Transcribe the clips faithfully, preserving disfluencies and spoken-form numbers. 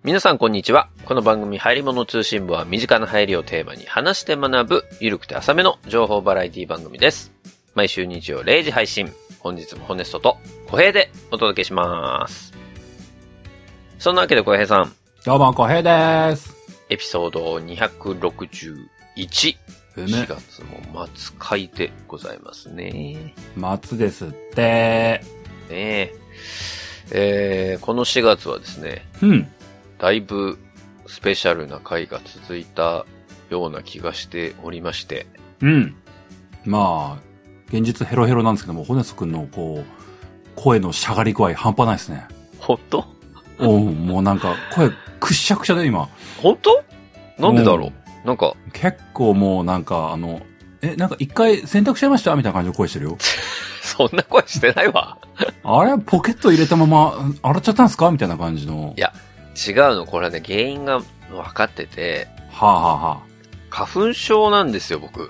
皆さんこんにちは。この番組入り物通信部は身近な入りをテーマに話して学ぶゆるくて浅めの情報バラエティ番組です。毎週日曜れいじ配信。本日もホネストと小平でお届けします。そんなわけで小平さん。 どうも小平です。 エピソードにひゃくろくじゅういち。しがつも末回でございますね。 末ですって。 ねえ。えー、このしがつはですね。 うん。 だいぶスペシャルな回が続いたような気がしておりまして。 うん。まあ、現実ヘロヘロなんですけども、ホネス君のこう、声のしゃがり具合半端ないですね。 ほんと？ うん、もうなんか声くっしゃくしゃで今。 ほんと？なんでだろう？なんか。 結構もうなんかあの、え、なんか一回洗濯しちゃいましたみたいな感じの声してるよ。 そんな声してないわ。 あれポケット入れたまま洗っちゃったんですかみたいな感じの。 いや。違うの、これね、原因が分かってて。 はあ、はあはあ、 花粉症なんですよ、僕。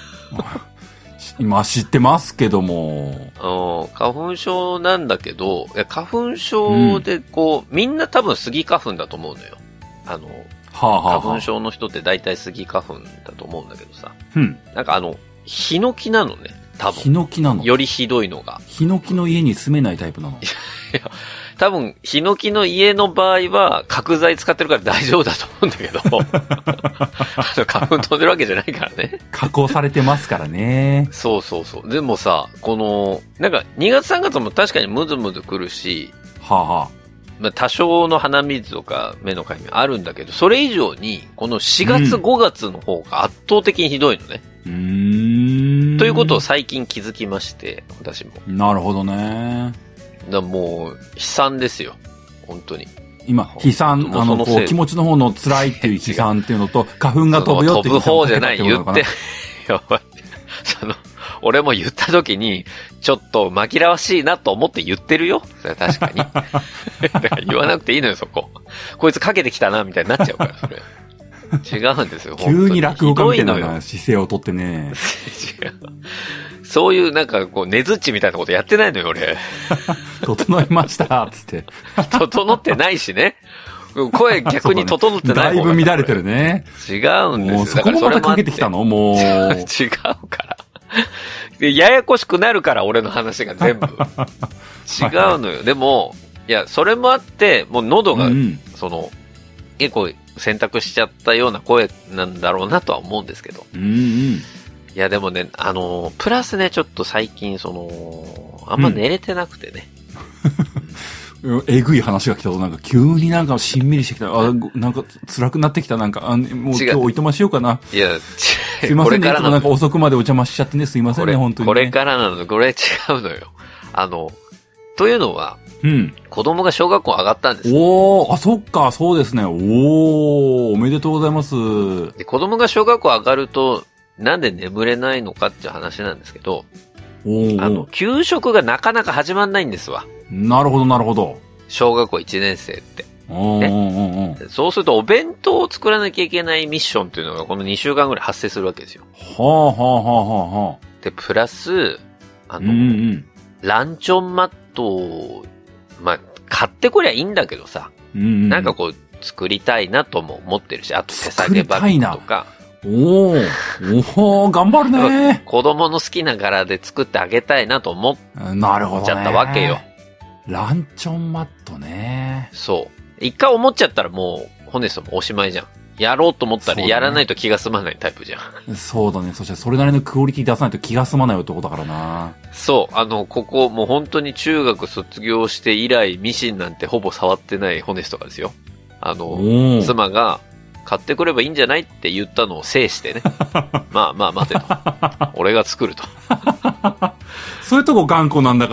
今知ってますけども。 うん、花粉症なんだけど、いや花粉症でこう、うん、みんな多分スギ花粉だと思うのよ。あの、 はあはあはあ、 花粉症の人って大体スギ花粉だと思うんだけどさ。 うん。 なんかあの、ヒノキなのね、多分。 ヒノキなの？ よりひどいのが。 ヒノキの家に住めないタイプなの？ いや、多分、ヒノキの家の場合は、角材使ってるから大丈夫だと思うんだけど、あの花粉飛んでるわけじゃないからね。 加工されてますからね。 そうそうそう。でもさ、この、なんか、にがつさんがつも確かにムズムズ来るし、 はあはあ、 まあ、多少の鼻水とか目のかゆみあるんだけど、それ以上に、このしがつ、ごがつの方が圧倒的にひどいのね。 うーん。 ということを最近気づきまして、私も。 なるほどね。 だもう、悲惨ですよ。本当に。 今、悲惨、あの、こう、気持ちの方の辛いっていう悲惨っていうのと、花粉が飛ぶよっていう飛ぶ方じゃない、言って。やばい。その、俺も言った時に、ちょっと紛らわしいなと思って言ってるよ。それは確かに。だから言わなくていいのよ、そこ。こいつかけてきたな、みたいになっちゃうから、それ。違うんですよ。 急に落語家みたいな姿勢をとってね。 違う。そういうなんかこう、ねずっちみたいなことやってないのよ、俺。 整いました、つって。 整ってないしね。声逆に整ってない方が、 ね、だいぶ乱れてるね。 違うんですよ。 もうそこもまたかけてきたのもう。 違うから。ややこしくなるから、俺の話が全部。違うのよ。でも、いや、それもあって、もう喉が、うん、その、結構選択しちゃったような声なんだろうなとは思うんですけど。 うんうん、いや、でもね、あの、プラスね、ちょっと最近、その、あんま寝れてなくてね。 うん、えぐい話が来たと、なんか急になんかしんみりしてきた。あ、なんか辛くなってきた。なんか、あもう今日おいとましようかな。 いや、 すいませんね。いつもなんか遅くまでお邪魔しちゃってね。すいませんね、本当に、ね。 これからなの、これ違うのよ。あの、というのは、 うん。 子供が小学校上がったんです。 おー、あ、そっか、そうですね。おー、おめでとうございます。 で、子供が小学校上がると、なんで眠れないのかっていう話なんですけど、 おあの、給食がなかなか始まんないんですわ。 なるほど、なるほど。 小学校いちねん生って。 おー、ね、おー、 そうすると、お弁当を作らなきゃいけないミッションっていうのが、このにしゅうかんぐらい発生するわけですよ。 はあ、はあ、はあ、はあ。 で、プラス、あの、 うんうん、 ランチョンマットを、まあ、買ってこりゃいいんだけどさ、 うんうん、 なんかこう、作りたいなとも思ってるし、あと手提げバッグとか。 おー、おー、頑張るね。 子供の好きな柄で作ってあげたいなと思っちゃったわけよ。 ランチョンマットね。 そう。一回思っちゃったらもう、ホネストもおしまいじゃん。やろうと思ったらやらないと気が済まないタイプじゃん。 そうだね。そしてそれなりのクオリティ出さないと気が済まない男だからな。 そう。あの、ここもう本当に中学卒業して以来ミシンなんてほぼ触ってないホネストがですよ。あの、妻が買ってくればいいんじゃないって言ったのを制してね。まあまあ待てと。俺が作ると。 そういうとこ頑固なんだから。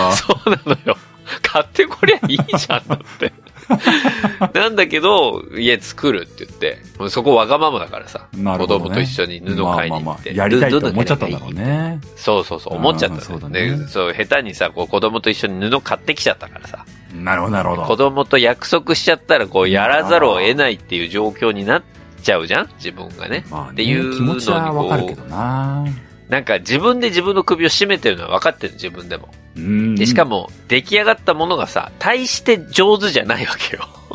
そうなのよ。買ってこりゃいいじゃんだって。なんだけど、家作るって言って、そこわがままだからさ、ね、子供と一緒に布買いに行って、まあまあまあ、 やりたいと思っちゃったんだろうね。 そうそうそう、思っちゃったんだよね。で、そう、下手にさ、こう子供と一緒に布買ってきちゃったからさ。 なるほど、なるほど。 子供と約束しちゃったら、こう、やらざるを得ないっていう状況になっちゃうじゃん自分がね。 まあね、 っていうのに気持ちはわかるけどな。 なんか自分で自分の首を絞めてるのは分かってる、自分でも。 うんで、しかも、出来上がったものがさ、大して上手じゃないわけよ。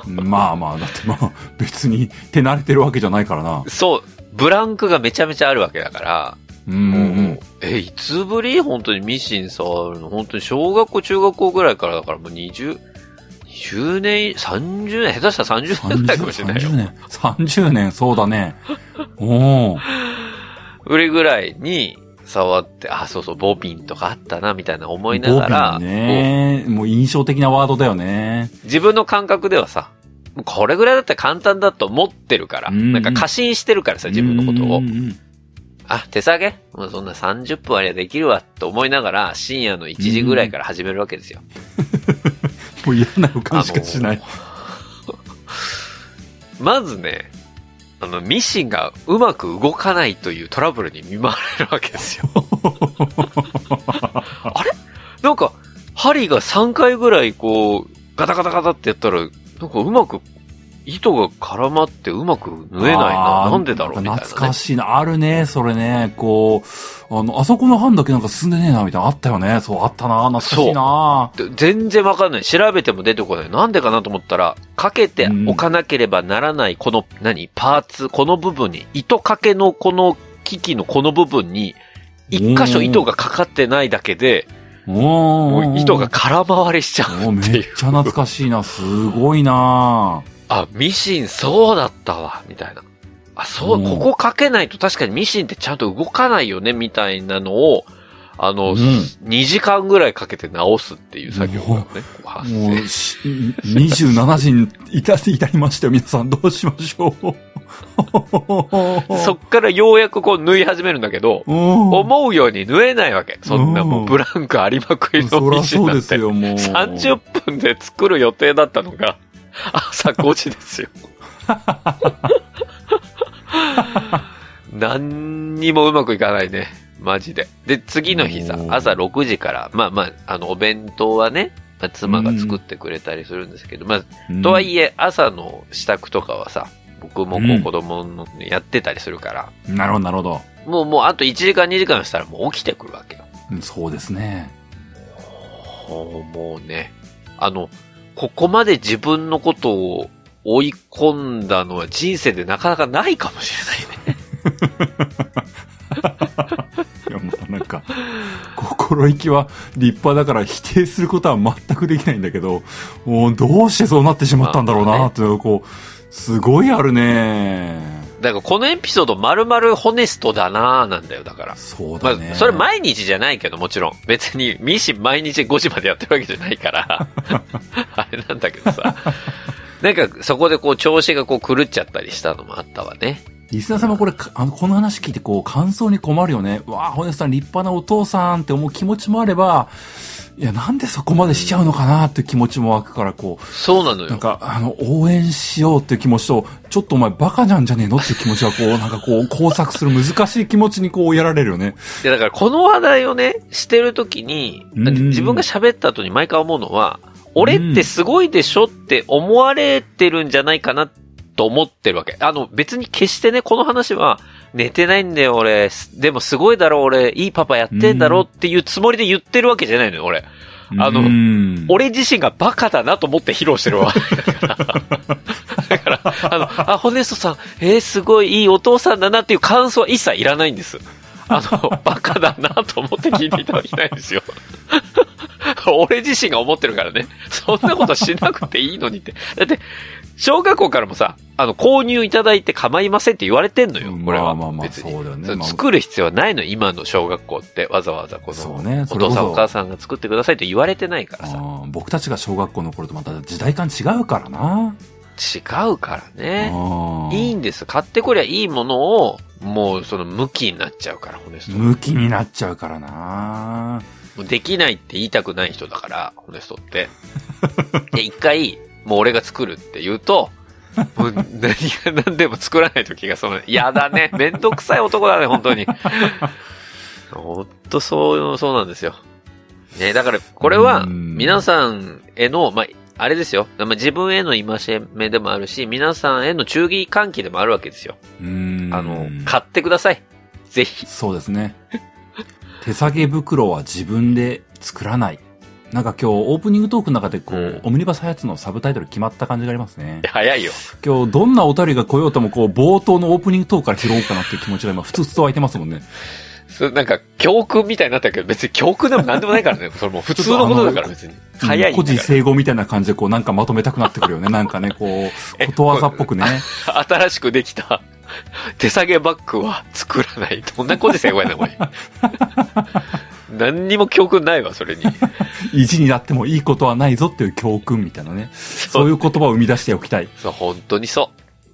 まあまあ、だってまあ、別に手慣れてるわけじゃないからな。 そう、ブランクがめちゃめちゃあるわけだから、 うんうんうん、 え、いつぶり本当にミシン触るの本当に小学校、中学校ぐらいからだからもうにじゅう、にじゅうねん、さんじゅうねん、下手したらさんじゅうねんぐらいかもしれないよ。 さんじゅうねん。さんじゅうねん、そうだね。おー。 売りぐらいに触って、あ、そうそう、ボビンとかあったな、みたいな思いながら。 ボビンね。もう印象的なワードだよね。 自分の感覚ではさ、これぐらいだったら簡単だと思ってるから、うんうん、なんか過信してるからさ、自分のことを。うんうんうん、あ、手下げもうそんなさんじゅっぷんありゃできるわと思いながら、深夜のいちじぐらいから始めるわけですよ。 もう嫌な予感しかしない。 まずね、あの、ミシンがうまく動かないというトラブルに見舞われるわけですよ。あれなんか、針がさんかいぐらいこう、ガタガタガタってやったら、なんかうまく、糸が絡まってうまく縫えないな。なんでだろうみたいな、ね。 懐かしいな。あるね、それね。こう、あの、あそこの班だけなんか進んでねえな、みたいな。あったよね。そう、あったな。懐かしいな。 全然わかんない。調べても出てこない。なんでかなと思ったら、かけておかなければならない、この、うん、何パーツ、この部分に、糸掛けのこの機器のこの部分に、一箇所糸がかかってないだけで、もう糸が空回りしちゃうっていう。 めっちゃ懐かしいな。すごいな。 あ、ミシンそうだったわ、みたいな。あ、そう、ここかけないと確かにミシンってちゃんと動かないよね、みたいなのを、あの、うん、にじかんぐらいかけて直すっていう作業がね、発生。 もう、にじゅうしちじに至至りましたよ、皆さんどうしましょう。 そっからようやくこう縫い始めるんだけど、思うように縫えないわけ。そんなもうブランクありまくりのミシンなんて。そりゃそうですよ、もう。さんじゅっぷんで作る予定だったのが、朝ごじですよ。何にもうまくいかないね。マジで。で、次の日さ、朝ろくじから、まあまあ、あの、お弁当はね、まあ、妻が作ってくれたりするんですけど、まあ、とはいえ、朝の支度とかはさ、僕もこう子供のやってたりするから。 なるほど、なるほど。 もう、もうあといちじかんにじかんしたらもう起きてくるわけよ。 そうですね。 もうね、あの、ここまで自分のことを追い込んだのは人生でなかなかないかもしれないね。 いや、まあなんか、心意気は立派だから否定することは全くできないんだけど、もうどうしてそうなってしまったんだろうなって、まあね、こう、すごいあるね。 だからこのエピソード丸々ホネストだなーなんだよ、だから。 そうだね。 まあ、それ毎日じゃないけど、もちろん。別にミシン毎日ごじまでやってるわけじゃないから。あれなんだけどさ。なんかそこでこう調子がこう狂っちゃったりしたのもあったわね。 リスナーさんもこれ、あの、この話聞いてこう感想に困るよね。わあ、ホネストさん立派なお父さんって思う気持ちもあれば、いや、なんでそこまでしちゃうのかなっていう気持ちも湧くから、こう。 そうなのよ。 なんか、あの、応援しようっていう気持ちと、ちょっとお前バカなんじゃねえのっていう気持ちは、こう、なんかこう、工作する難しい気持ちにこう、やられるよね。 いや、だからこの話題をね、してるときに、自分が喋った後に毎回思うのは、俺ってすごいでしょって思われてるんじゃないかなと思ってるわけ。あの、別に決してね、この話は、寝てないんだよ、俺。でもすごいだろ、俺。いいパパやってんだろっていうつもりで言ってるわけじゃないのよ、俺。あの、俺自身がバカだなと思って披露してるわ。だから、だから、あの、あ、ホネストさん、えー、すごいいいお父さんだなっていう感想は一切いらないんです。あの、バカだなと思って聞いていただきたいんですよ。俺自身が思ってるからね。そんなことしなくていいのにって。だって、小学校からもさ、あの、購入いただいて構いませんって言われてんのよ。これは。 まあまあまあ、 別に。 そうだよね。 作る必要はないの、今の小学校って。わざわざこの、ね、お父さんお母さんが作ってくださいと言われてないからさ。 僕たちが小学校の頃とまた時代感違うからな。 違うからね。いいんです。買ってこりゃいいものを、もうその向きになっちゃうから、ホネスト。 向きになっちゃうからな。 もうできないって言いたくない人だから、ホネストって。で、一回、もう俺が作るって言うと、もう何が何でも作らないと気がその、やだね。めんどくさい男だね、本当に。ほんとそう、そうなんですよ。ね、だからこれは、皆さんへの、まあ、あれですよ。まあ、自分への戒めでもあるし、皆さんへの注意喚起でもあるわけですよ。 うーんあの、買ってください。ぜひ。 そうですね。手提げ袋は自分で作らない。 なんか今日オープニングトークの中でこう、 うん、 オムニバスハヤツのサブタイトル決まった感じがありますね。 早いよ。 今日どんなお便りが来ようともこう冒頭のオープニングトークから拾おうかなっていう気持ちが今ふつふつと湧いてますもんね。 それなんか教訓みたいになったけど別に教訓でもなんでもないからね。それもう普通のことだから別に。早いんだから。 古事成語みたいな感じでこうなんかまとめたくなってくるよね。なんかね、こう、ことわざっぽくね。 新しくできた手提げバッグは作らない。どんな古事成語やねん、これ。何にも教訓ないわ、それに。 意地になってもいいことはないぞっていう教訓みたいなね。そういう言葉を生み出しておきたい。 そう、本当にそう。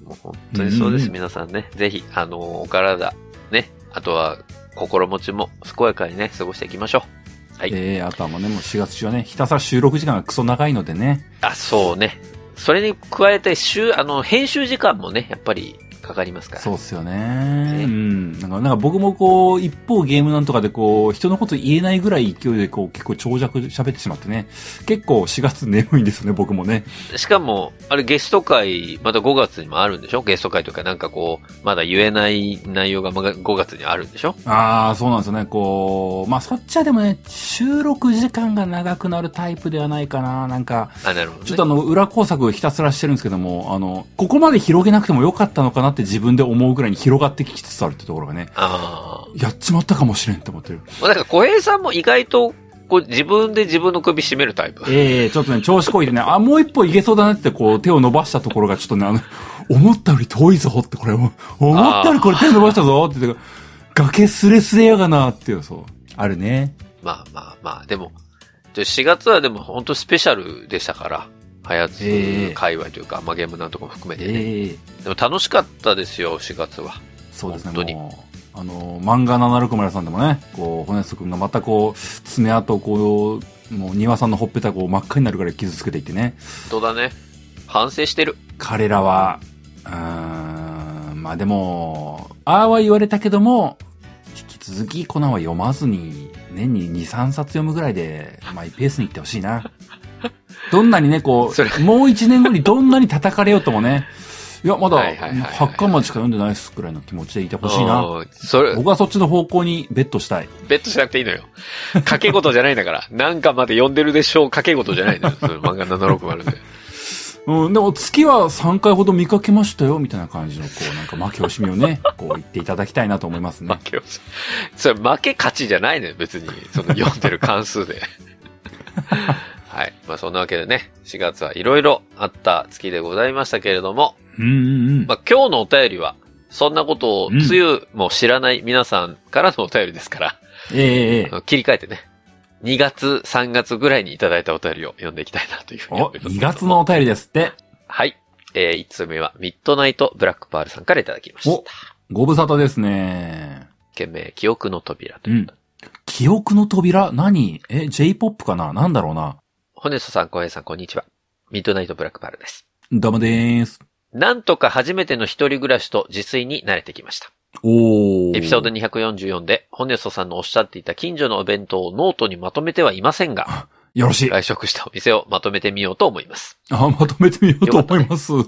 もう本当にそうです、皆さんね。ぜひ、あのー、お体、ね。あとは、心持ちも健やかにね、過ごしていきましょう。はい。 えー、あとはもうね、もうしがつ中はね、ひたすら収録時間がクソ長いのでね。 あ、そうね。それに加えて、週、あの、編集時間もね、やっぱり、かかりますから。 そうっすよね。ね、うん。なんか、なんか僕もこう、一方ゲームなんとかでこう、人のこと言えないぐらい勢いでこう、結構長尺喋ってしまってね。結構しがつ眠いんですよね、僕もね。 しかも、あれゲスト会、またごがつにもあるんでしょ？ゲスト会とかなんかこう、まだ言えない内容がごがつにあるんでしょ？ ああ、そうなんですよね。こう、まあ、そっちはでもね、収録時間が長くなるタイプではないかな。なんか、 あ、なるほどね、 ちょっとあの、裏工作ひたすらしてるんですけども、あの、ここまで広げなくてもよかったのかなって自分で思うぐらいに広がってきつつあるってところがね。ああ。やっちまったかもしれんって思ってる。 まあ、なんか小平さんも意外と、こう自分で自分の首絞めるタイプ。 ええー、ちょっとね、調子こいてね、あ、もう一歩いけそうだなってこう手を伸ばしたところがちょっとね、あの、思ったより遠いぞって、これ、思ったよりこれ手伸ばしたぞって言って、崖スレスレやがなっていう、そう。あるね。まあまあまあ、でも、しがつはでも本当スペシャルでしたから、はやつ界隈というか、えー、まあゲームなんとかも含めてね、えー。でも楽しかったですよ、しがつは。 そうですね、本当に。あの、漫画ななろくまるさんでもね、こう、骨安くんがまたこう、爪痕こう、もう庭さんのほっぺたこう真っ赤になるから傷つけていってね。 本当だね。反省してる。 彼らは、うーん、まあでも、ああは言われたけども、引き続きコナンは読まずに、年にに、さんさつ読むぐらいで、マイペースに行ってほしいな。どんなにね、こう、もう一年後にどんなに叩かれようともね、いや、まだ、はちかんまでしか読んでないっすくらいの気持ちでいてほしいな。それ僕はそっちの方向にベットしたい。 ベットしなくていいのよ。掛け事じゃないんだから。何巻まで読んでるでしょう、掛け事じゃないのよ。その漫画ななろくまるで。 うん、でも月はさんかいほど見かけましたよ、みたいな感じの、こう、なんか負け惜しみをね、こう言っていただきたいなと思いますね。 負け惜しみ。それ負け勝ちじゃないのよ、別に。その読んでる関数で。はい。まあそんなわけでね、しがつはいろいろあった月でございましたけれども、 うんうんうん。 まあ今日のお便りは、そんなことをつゆも知らない皆さんからのお便りですから、 うん、ええー、切り替えてね、にがつ、さんがつぐらいにいただいたお便りを読んでいきたいなというふうに思います。 お、にがつのお便りですって。 はい。えー、いつつめはミッドナイトブラックパールさんからいただきました。お、 ご無沙汰ですね。 件名、記憶の扉ということ、 うん。記憶の扉？何？え、J-ポップ かな？なんだろうな。 ホネストさん、小平さん、こんにちは。ミッドナイトブラックパールです。 どうもでーす。 なんとか初めての一人暮らしと自炊に慣れてきました。 おー。 エピソードにひゃくよんじゅうよんで、ホネストさんのおっしゃっていた近所のお弁当をノートにまとめてはいませんが、 よろしい。 外食したお店をまとめてみようと思います。 あ、まとめてみようと思います。ね、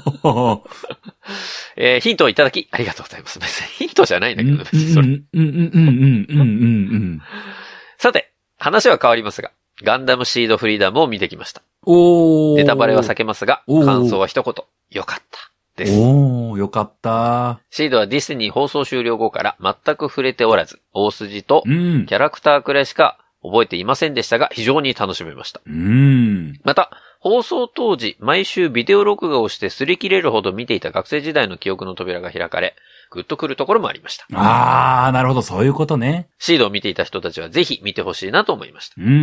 えー、ヒントをいただき、ありがとうございます。別にヒントじゃないんだけどね、別にそれ。 うんうんうんうんうんうんうん。 さて、話は変わりますが、ガンダムシードフリーダムを見てきました。 おー。 ネタバレは避けますが、感想は一言。よかった。です。 おー、よかった。 シードはディズニー放送終了後から全く触れておらず、大筋とキャラクターくらいしか覚えていませんでしたが、非常に楽しめました。 うん。 また、放送当時、毎週ビデオ録画をして擦り切れるほど見ていた学生時代の記憶の扉が開かれ、グッとくるところもありました。 あー、なるほど、そういうことね。 シードを見ていた人たちはぜひ見てほしいなと思いました。 うんうん。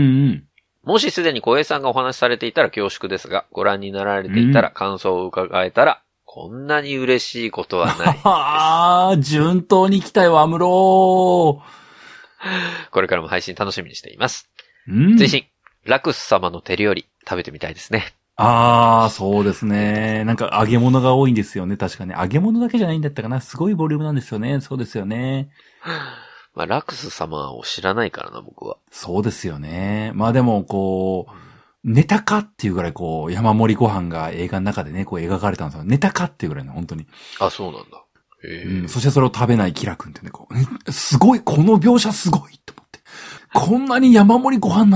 もしすでに小平さんがお話しされていたら恐縮ですが、ご覧になられていたら感想を伺えたら、こんなに嬉しいことはないです。 ああ、順当に来たよ、アムロー。これからも配信楽しみにしています。 うん。 追伸、ラクス様の手料理食べてみたいですね。 ああ、そうですね。なんか揚げ物が多いんですよね。確かに。揚げ物だけじゃないんだったかな。すごいボリュームなんですよね。そうですよね。 まあ、ラクス様を知らないからな、僕は。 そうですよね。まあでも、こう、ネタかっていうぐらい、こう、山盛りご飯が映画の中でね、こう描かれたんですよ。ネタかっていうぐらいの、本当に。 あ、そうなんだ。へうん。そしてそれを食べないキラ君ってね、こう、すごい、この描写すごいと思って。こんなに山盛りご飯なのに、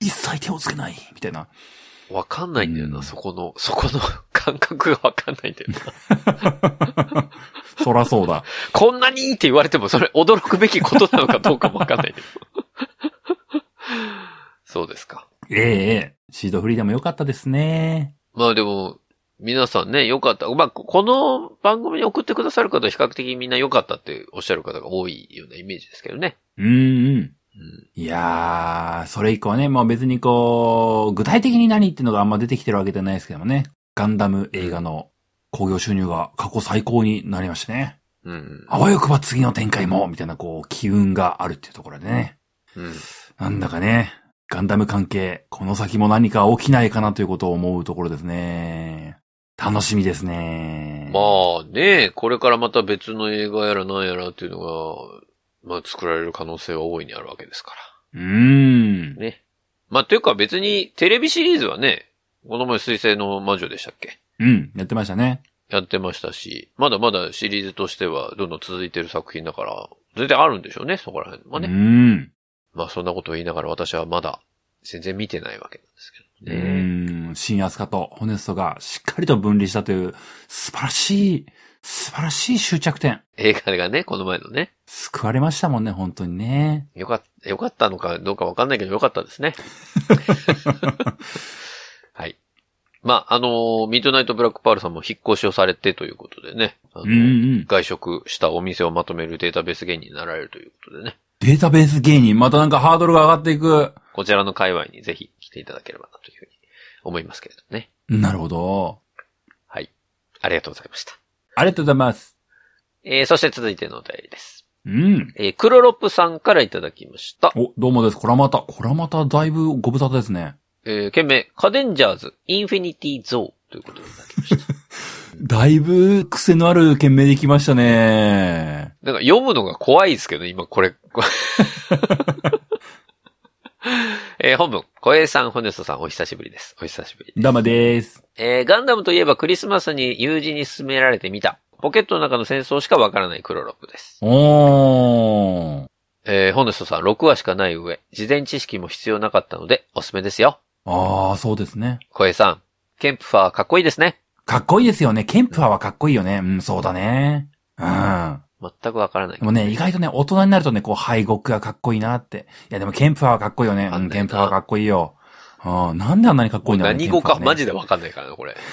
一切手をつけないみたいな。 わかんないんだよな、 うんそこの、そこの感覚がわかんないんだよな。 そらそうだ。 こんなにいいって言われても、それ驚くべきことなのかどうかもわかんないんだけど。そうですか。 ええええ。シードフリーでもよかったですね。 まあでも、皆さんね、良かった。まあ、この番組に送ってくださる方は比較的みんな良かったっておっしゃる方が多いようなイメージですけどね。 うんうん。 うん、 いやー、それ以降ね、もう別にこう、具体的に何っていうのがあんま出てきてるわけじゃないですけどもね。ガンダム映画の興行収入が過去最高になりましたね。 うん。 あわよくば次の展開も、みたいなこう、機運があるっていうところでね。 うん。 なんだかね、ガンダム関係、この先も何か起きないかなということを思うところですね。楽しみですね。 まあね、これからまた別の映画やら何やらっていうのが、まあ作られる可能性は大いにあるわけですかうーん。 ら。ね。まあというか別にテレビシリーズはね、この前水星の魔女でしたっけ？ うん、やってましたね。 やってましたし、まだまだシリーズとしてはどんどん続いてる作品だから、全然あるんでしょうね、そこら辺はね。 うーん。 まあそんなことを言いながら私はまだ全然見てないわけなんですけどうね。 ーん。新アスカとホネストがしっかりと分離したという素晴らしい、素晴らしい終着点。 映画がね、この前のね。 救われましたもんね、本当にね。 よかった、よかったのかどうかわかんないけどよかったですね。はい。まあ、あのー、ミッドナイトブラックパールさんも引っ越しをされてということでね。あのーうんうん、 外食したお店をまとめるデータベース芸人になられるということでね。 データベース芸人、またなんかハードルが上がっていく。 こちらの界隈にぜひ来ていただければなというふうに思いますけれどね。 なるほど。 はい。ありがとうございました。 ありがとうございます。 えー、そして続いてのお便りです。 うん。 えー、クロロップさんからいただきました。 お、どうもです。こらまた、こらまただいぶご無沙汰ですね。 えー、件名、カデンジャーズ、インフィニティゾーということでいただきました。 だいぶ癖のある件名できましたね。 なんか読むのが怖いですけど、今これ。えー、本文、小平さん、ホネストさん、お久しぶりです。お久しぶりです。 ダマでーす。 えー、ガンダムといえばクリスマスに友人に勧められてみた。ポケットの中の戦争しかわからないクロロップです。 おー。 えー、ホネストさん、ろくわしかない上、事前知識も必要なかったので、おすすめですよ。 あー、そうですね。 小平さん、ケンプファーかっこいいですね。 かっこいいですよね。ケンプファーはかっこいいよね。うん、そうだね。うん。 全くわからない。 でもね、意外とね、大人になるとね、こう、敗北がかっこいいなって。いや、でもケンプファーはかっこいいよね。うん、ケンプファーはかっこいいよ。うん、なんであんなにかっこいいんだろうね。 何語か、 ね、 マジでわかんないからな、これ。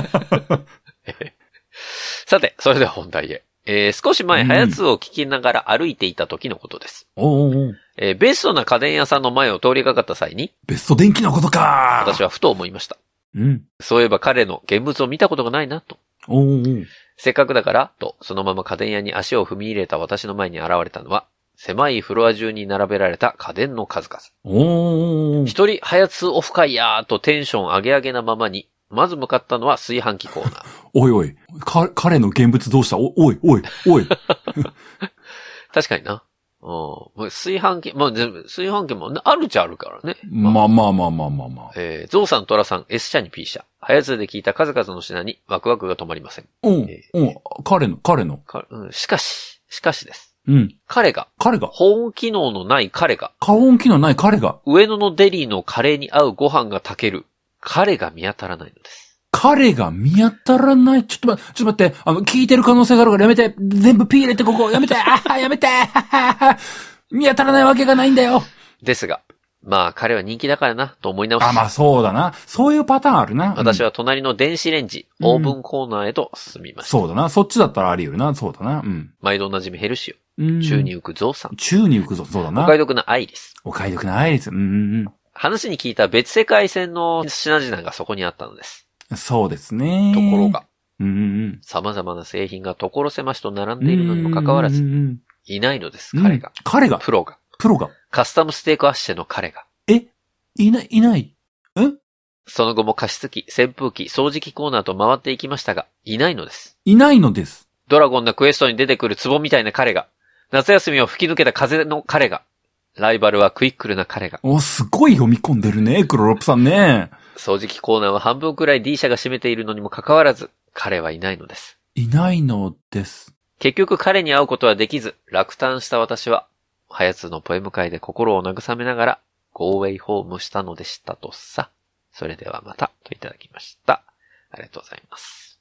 さて、それでは本題へ。えー、少し前、ハヤツを聞きながら歩いていた時のことです。 おうおうおう、 えー、ベストな家電屋さんの前を通りかかった際に、 ベスト電気のことか私はふと思いました。 うん。 そういえば彼の現物を見たことがないなと。 おうおう、 せっかくだから、と、そのまま家電屋に足を踏み入れた私の前に現れたのは、狭いフロア中に並べられた家電の数々。 おー。 一人、ハヤツオフ会やーとテンション上げ上げなままに、まず向かったのは炊飯器コーナー。 おいおい、か、彼の現物どうしたお、おい、おい、おい。 確かにな。うん。炊飯器、まあ全部、炊飯器もあるっちゃあるからね。 まあまあまあまあまあまあ。 えー、ゾウさん、トラさん、S 社に P 社。ハヤツで聞いた数々の品にワクワクが止まりません。 うん、うん、彼の、彼の。 かうん、しかし、しかしです。 うん。 彼が、 彼が、 保温機能のない彼が、 加温機能ない彼が、 上野のデリーのカレーに合うご飯が炊ける、彼が見当たらないのです。 彼が見当たらない。ちょっと待って、ちょっと待って、あの、聞いてる可能性があるからやめて。全部 P 入れてここ、やめて、ああ、やめて、見当たらないわけがないんだよ。 ですが、まあ彼は人気だからな、と思い直し。 あ、まあそうだな。そういうパターンあるな。 私は隣の電子レンジ、うん、オーブンコーナーへと進みました。 そうだな。そっちだったらあり得るな。そうだな。うん。 毎度おなじみヘルシオ。うん、宙に浮くゾウさん。 宙に浮くゾウ。そうだな。 お買い得なアイリス。 お買い得なアイリス。うんうんうん。 話に聞いた別世界線の品々がそこにあったのです。 そうですね。 ところが、 うんうん、 様々な製品が所狭しと並んでいるのにもかかわらず、いないのです、彼が。 うん、彼が。 プロが。 プロが。 カスタムステークアッシェの彼が。 えいない、いないえその後も加湿器、扇風機、掃除機コーナーと回っていきましたが、いないのです。 いないのです。 ドラゴンのクエストに出てくる壺みたいな彼が。夏休みを吹き抜けた風の彼が。ライバルはクイックルな彼が。 お、すごい読み込んでるね、クロロップさんね。 掃除機コーナーは半分くらい D 社が占めているのにもかかわらず、彼はいないのです。 いないのです。 結局彼に会うことはできず、落胆した私は、ハヤツのポエム会で心を慰めながら、 ゴーウェイホームしたのでしたとさ。それではまた、といただきました。ありがとうございます。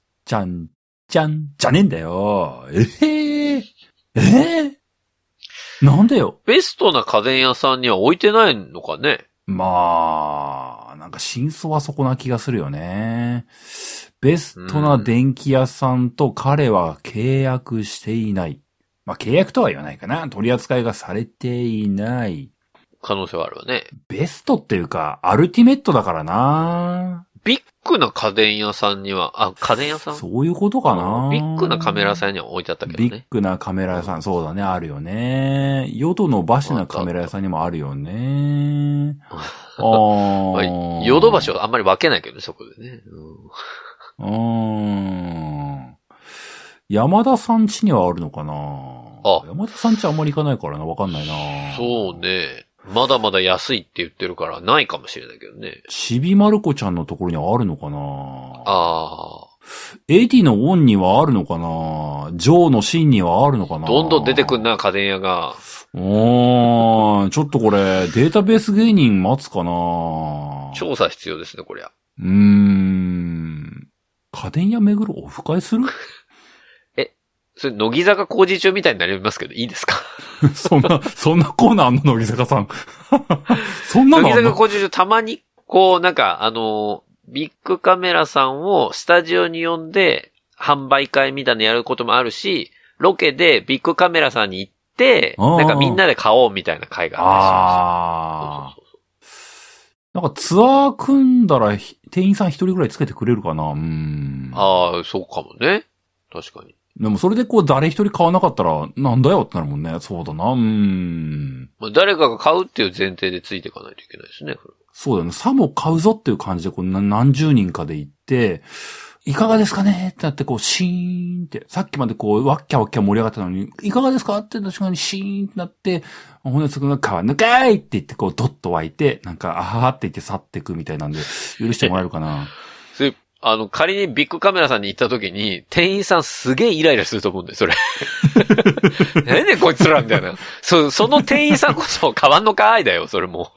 じゃん、じゃん、じゃねえんだよ。えへー。えー、なんでよ。 ベストな家電屋さんには置いてないのかね。 まあ、なんか真相はそこな気がするよね。ベストな電気屋さんと彼は契約していない。まあ契約とは言わないかな。取り扱いがされていない。 可能性はあるわね。 ベストっていうか、アルティメットだからな。 ビッグな家電屋さんには、あ、家電屋さんそういうことかな。 ビッグなカメラ屋さんには置いてあったけどね。 ビッグなカメラ屋さん、そうだね、あるよね。淀のバシなカメラ屋さんにもあるよね。ああ。ヨドバシはあんまり分けないけどね、そこでね。 うん。うーん。山田さん家にはあるのかな。あ、山田さん家あんまり行かないからな、わかんないな。 そうね。まだまだ安いって言ってるからないかもしれないけどね。 ちびまる子ちゃんのところにはあるのかな。 ああ。 エディのオンにはあるのかな。ジョーのシンにはあるのかな。 どんどん出てくんな、家電屋が。 おー、ちょっとこれ、データベース芸人待つかな。 調査必要ですね、こりゃ。 うーん。家電屋巡るオフ会するえ、それ、乃木坂工事中みたいになりますけど、いいですかそんな、そんなコーナーあんの乃木坂さん。そんなのあんの乃木坂工事中たまに、こう、なんか、あの、ビッグカメラさんをスタジオに呼んで、販売会みたいなのやることもあるし、ロケでビッグカメラさんに行って、なんかみんなで買おうみたいな会があったりするんですよ。 なんかツアー組んだら店員さん一人ぐらいつけてくれるかな。うーん。 ああ、そうかもね。確かに。 でもそれでこう誰一人買わなかったらなんだよってなるもんね。そうだな。うーん。 まあ、誰かが買うっていう前提でついていかないといけないですね。 そうだよね。さも買うぞっていう感じでこう何十人かで行って、いかがですかねってなってこうシーンって、さっきまでこうワッキャワッキャ盛り上がったのに、いかがですかって確かにシーンってなって、骨つくんが買わぬかいって言ってこうドッと湧いて、なんかあははって言って去っていくみたいなんで、許してもらえるかな。 それ、あの、仮にビッグカメラさんに行った時に、店員さんすげえイライラすると思うんだよ、それ。何でこいつらみたいな。そ、その店員さんこそ変わんのかーいだよ、それも。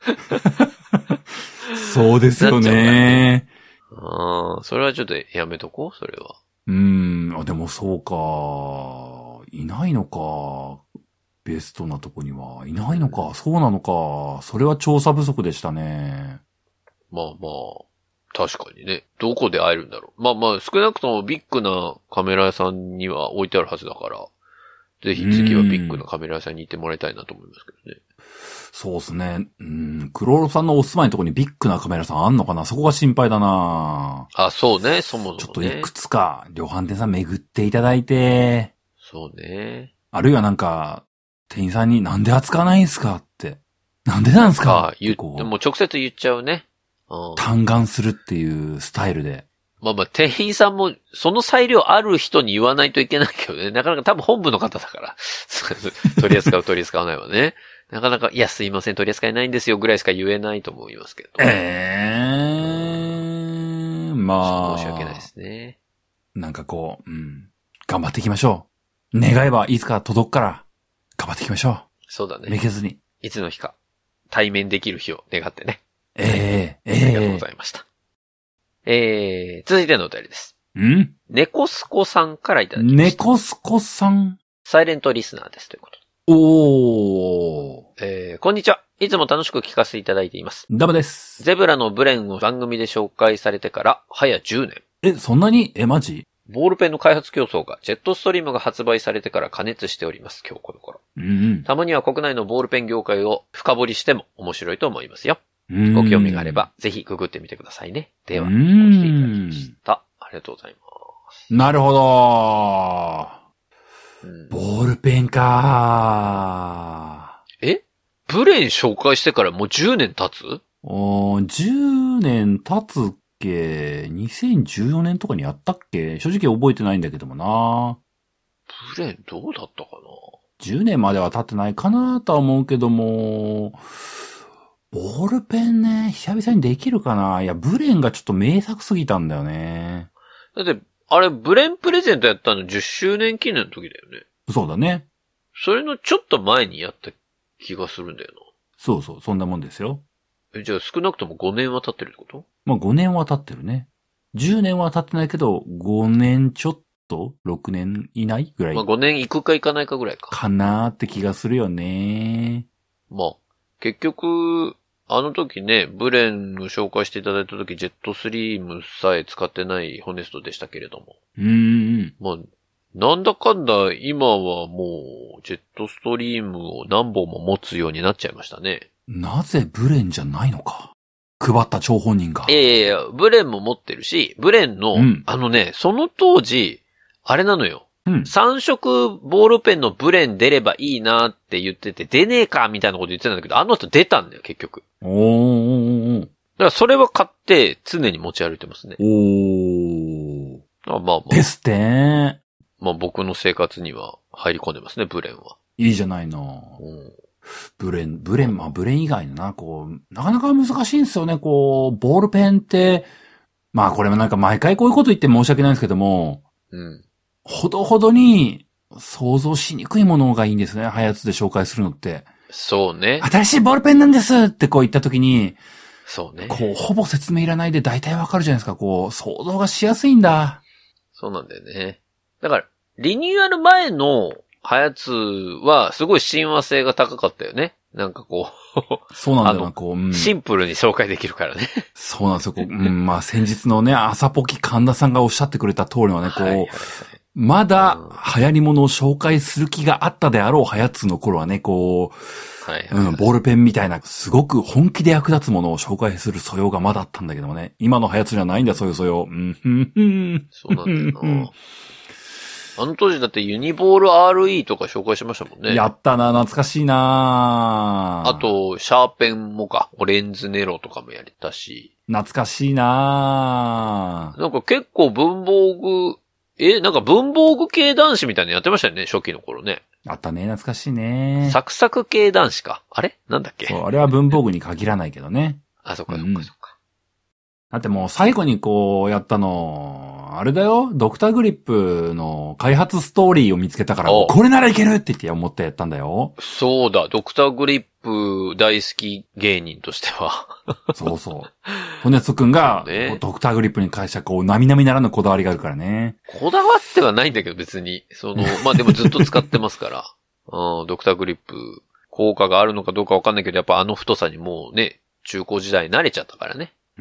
そうですよね。 ああ、それはちょっとやめとこう、それは。 うーん、あ、でもそうか。いないのか。ベストなとこには。いないのか。そうなのか。それは調査不足でしたね。 まあまあ、確かにね。どこで会えるんだろう。まあまあ、少なくともビッグなカメラ屋さんには置いてあるはずだから、ぜひ次はビッグなカメラ屋さんに行ってもらいたいなと思いますけどね。 そうですね。うん。クローロさんのお住まいのところにビッグなカメラさんあんのかな。そこが心配だな。 あ、そうね。そもそもね。 ちょっといくつか量販店さん巡っていただいて。 そうね。 あるいはなんか、店員さんになんで扱わないんすかって。なんでなんすかあ、言って、もう直接言っちゃうね。 うん。嘆願するっていうスタイルで。 まあまあ、店員さんも、その裁量ある人に言わないといけないけどね。なかなか多分本部の方だから。取り扱う取り扱わないわね。なかなか、いや、すいません、取り扱いないんですよぐらいしか言えないと思いますけど。 ええー、まあ。 申し訳ないですね。 なんかこう、うん。頑張っていきましょう。願えばいつか届くから、頑張っていきましょう。 そうだね。 めげずに。 いつの日か、対面できる日を願ってね。 ええー、ええー。 ありがとうございました。えー、続いてのお便りです。 ん猫すこさんからいただきました。 猫すこさん。 サイレントリスナーですということで。 おー。 えー、こんにちは。いつも楽しく聞かせていただいています。 ダメです。 ゼブラのブレンを番組で紹介されてから、早じゅうねん。 え、そんなにえ、マジ？ ボールペンの開発競争が、ジェットストリームが発売されてから加熱しております。今日この頃。 うん、 たまには国内のボールペン業界を深掘りしても面白いと思いますよ。ご興味があれば、ぜひググってみてくださいね。では、ごしていただきました。ありがとうございます。 なるほど、うん。ボールペンかー。え？ブレン紹介してからもうじゅうねん経つ？ おー、じゅうねん経つっけ？にせんじゅうよねんとかにやったっけ？正直覚えてないんだけどもな。 ブレンどうだったかな？ じゅうねんまでは経ってないかなとは思うけども、ボールペンね、久々にできるかな。いや、ブレンがちょっと名作すぎたんだよね。 だって、あれ、ブレンプレゼントやったのじゅっしゅうねん記念の時だよね。 そうだね。 それのちょっと前にやった気がするんだよそうそう、そんなもんですよ。 え、じゃあ少なくともごねんは経ってるってこと？ まあごねんは経ってるね。じゅうねんは経ってないけど、ごねんちょっと ?ろく 年以内ぐらい。 まあごねん行くか行かないかぐらいか。 かなーって気がするよね。 まあ、結局、あの時ね、ブレンを紹介していただいた時、ジェットスリームさえ使ってないホネストでしたけれども。 うーん。 まあ、なんだかんだ今はもう、ジェットストリームを何本も持つようになっちゃいましたね。 なぜブレンじゃないのか。配った張本人が。 いやいやいや、ブレンも持ってるし、ブレンの、うん、あのね、その当時、あれなのよ。うん、さん色ボールペンのブレン出ればいいなって言ってて、出ねえかみたいなこと言ってたんだけど、あの人出たんだよ、結局。 おー。 だからそれは買って常に持ち歩いてますね。 おー。 あ、まあまあ。 ですってー。 まあ僕の生活には入り込んでますね、ブレンは。 いいじゃないの。うん、ブレン、ブレン、まあブレン以外のな、こう、なかなか難しいんですよね、こう、ボールペンって、まあこれもなんか毎回こういうこと言って申し訳ないんですけども、うん。ほどほどに想像しにくいものがいいんですね。ハヤツで紹介するのって。 そうね。 新しいボールペンなんですってこう言ったときに、 そうね。 こう、ほぼ説明いらないで大体わかるじゃないですか。こう、想像がしやすいんだ。 そうなんだよね。だから、リニューアル前のハヤツはすごい親和性が高かったよね。なんかこう。 そうなんだよな、こう、うん。 シンプルに紹介できるからね。 そうなんですよ。こう、うん、まあ先日のね、朝ポキ神田さんがおっしゃってくれた通りのね、こう、はいはいはい、まだ流行り物を紹介する気があったであろうハヤツの頃はね、こう、はいはいはい、うん、ボールペンみたいな、すごく本気で役立つものを紹介する素養がまだあったんだけどもね。今のハヤツじゃないんだ、そういう素養。うん、ふん、ふん。 そうなんだよな。あの当時だってユニボール アールイー とか紹介しましたもんね。 やったな、懐かしいな。 あと、シャーペンもか、オレンズネロとかもやりたし。 懐かしいな。 なんか結構文房具、え、なんか文房具系男子みたいなのやってましたよね、初期の頃ね。 あったね、懐かしいね。 サクサク系男子か。あれなんだっけ。 そう、あれは文房具に限らないけどね。 あ、そっかそっかそっか。 だってもう最後にこうやったの、あれだよ、ドクターグリップの開発ストーリーを見つけたから、これならいけるって言って思ってやったんだよ。 そうだ、ドクターグリップ大好き芸人としては。 そうそう。骨津くんが、ね、ドクターグリップに関してはこう、並々ならぬこだわりがあるからね。 こだわってはないんだけど別に。その、まあでもずっと使ってますから。うん、ドクターグリップ、効果があるのかどうかわかんないけど、やっぱあの太さにもうね、中高時代慣れちゃったからね。 うん。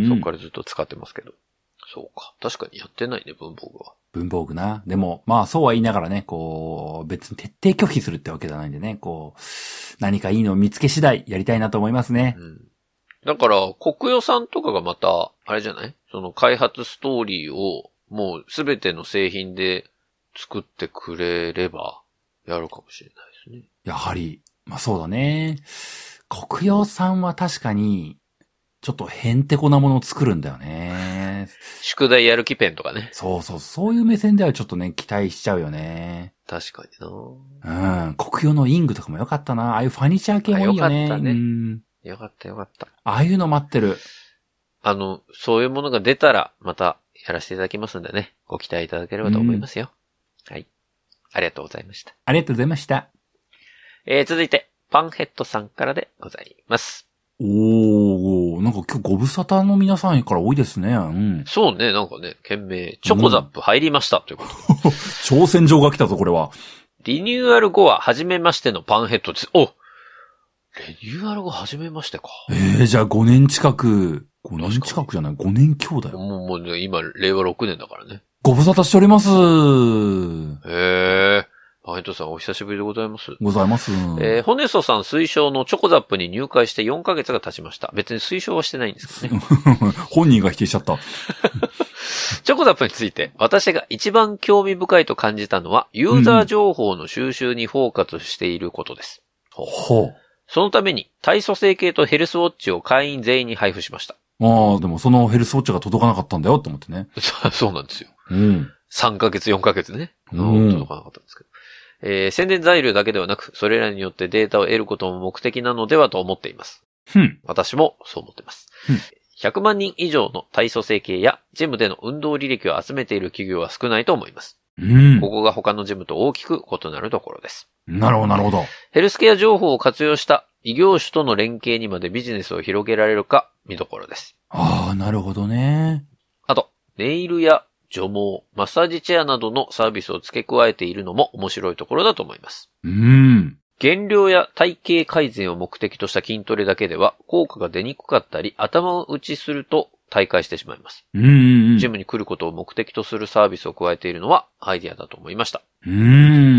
そっからずっと使ってますけど。そうか。確かにやってないね、文房具は。 文房具な。でも、まあそうは言いながらね、こう、別に徹底拒否するってわけじゃないんでね、こう、何かいいのを見つけ次第やりたいなと思いますね。 うん。だから、国与さんとかがまた、あれじゃない？その開発ストーリーを、もうすべての製品で作ってくれれば、やるかもしれないですね。 やはり、まあそうだね。国与さんは確かに、ちょっとへんてこなものを作るんだよね。 宿題やる気ペンとかね。 そうそう、そういう目線ではちょっとね、期待しちゃうよね。 確かにな。うん。国用のイングとかもよかったな。ああいうファニチャー系もいいよね。 よかったね。 うん。 よかったよかった。 ああいうの待ってる。 あの、そういうものが出たら、またやらせていただきますんでね。ご期待いただければと思いますよ。はい。ありがとうございました。 ありがとうございました。 えー、続いて、パンヘッドさんからでございます。 おー、なんか今日ご無沙汰の皆さんから多いですね。うん。 そうね、なんかね、件名、チョコザップ入りました、うん、ということ。 挑戦状が来たぞ、これは。 リニューアル後は初めましてのパンヘッドです。おリニューアル後初めましてか。 えー、じゃあごねん近く、ごねん近くじゃない、ごねん強だよ。 もう、もう、ね、今、れいわろくねんだからね。 ご無沙汰しております。 へー。パンヘッドさんお久しぶりでございます。 ございます。 えー、ホネストさん推奨のチョコザップに入会してよんかげつが経ちました。別に推奨はしてないんですけどね。 本人が否定しちゃった。 チョコザップについて私が一番興味深いと感じたのはユーザー情報の収集にフォーカスしていることです。 うん、ほう。 そのために体組成計とヘルスウォッチを会員全員に配布しました。 ああ、でもそのヘルスウォッチが届かなかったんだよって思ってね。 そうなんですよ。 うん。 さんかげつ、よんかげつね。うん。届かなかったんですけど。えー、宣伝材料だけではなく、それらによってデータを得ることも目的なのではと思っています。 うん、 私もそう思っています。うん、ひゃくまんにん以上の体組成計やジムでの運動履歴を集めている企業は少ないと思います。 うん、 ここが他のジムと大きく異なるところです。 なるほど、なるほど。 ヘルスケア情報を活用した異業種との連携にまでビジネスを広げられるか見どころです。 ああ、なるほどね。 あと、ネイルや除毛、マッサージチェアなどのサービスを付け加えているのも面白いところだと思います。 うん。 減量や体型改善を目的とした筋トレだけでは効果が出にくかったり頭打ちすると退会してしまいます。 うんうんうん、 ジムに来ることを目的とするサービスを加えているのはアイデアだと思いました。 うん。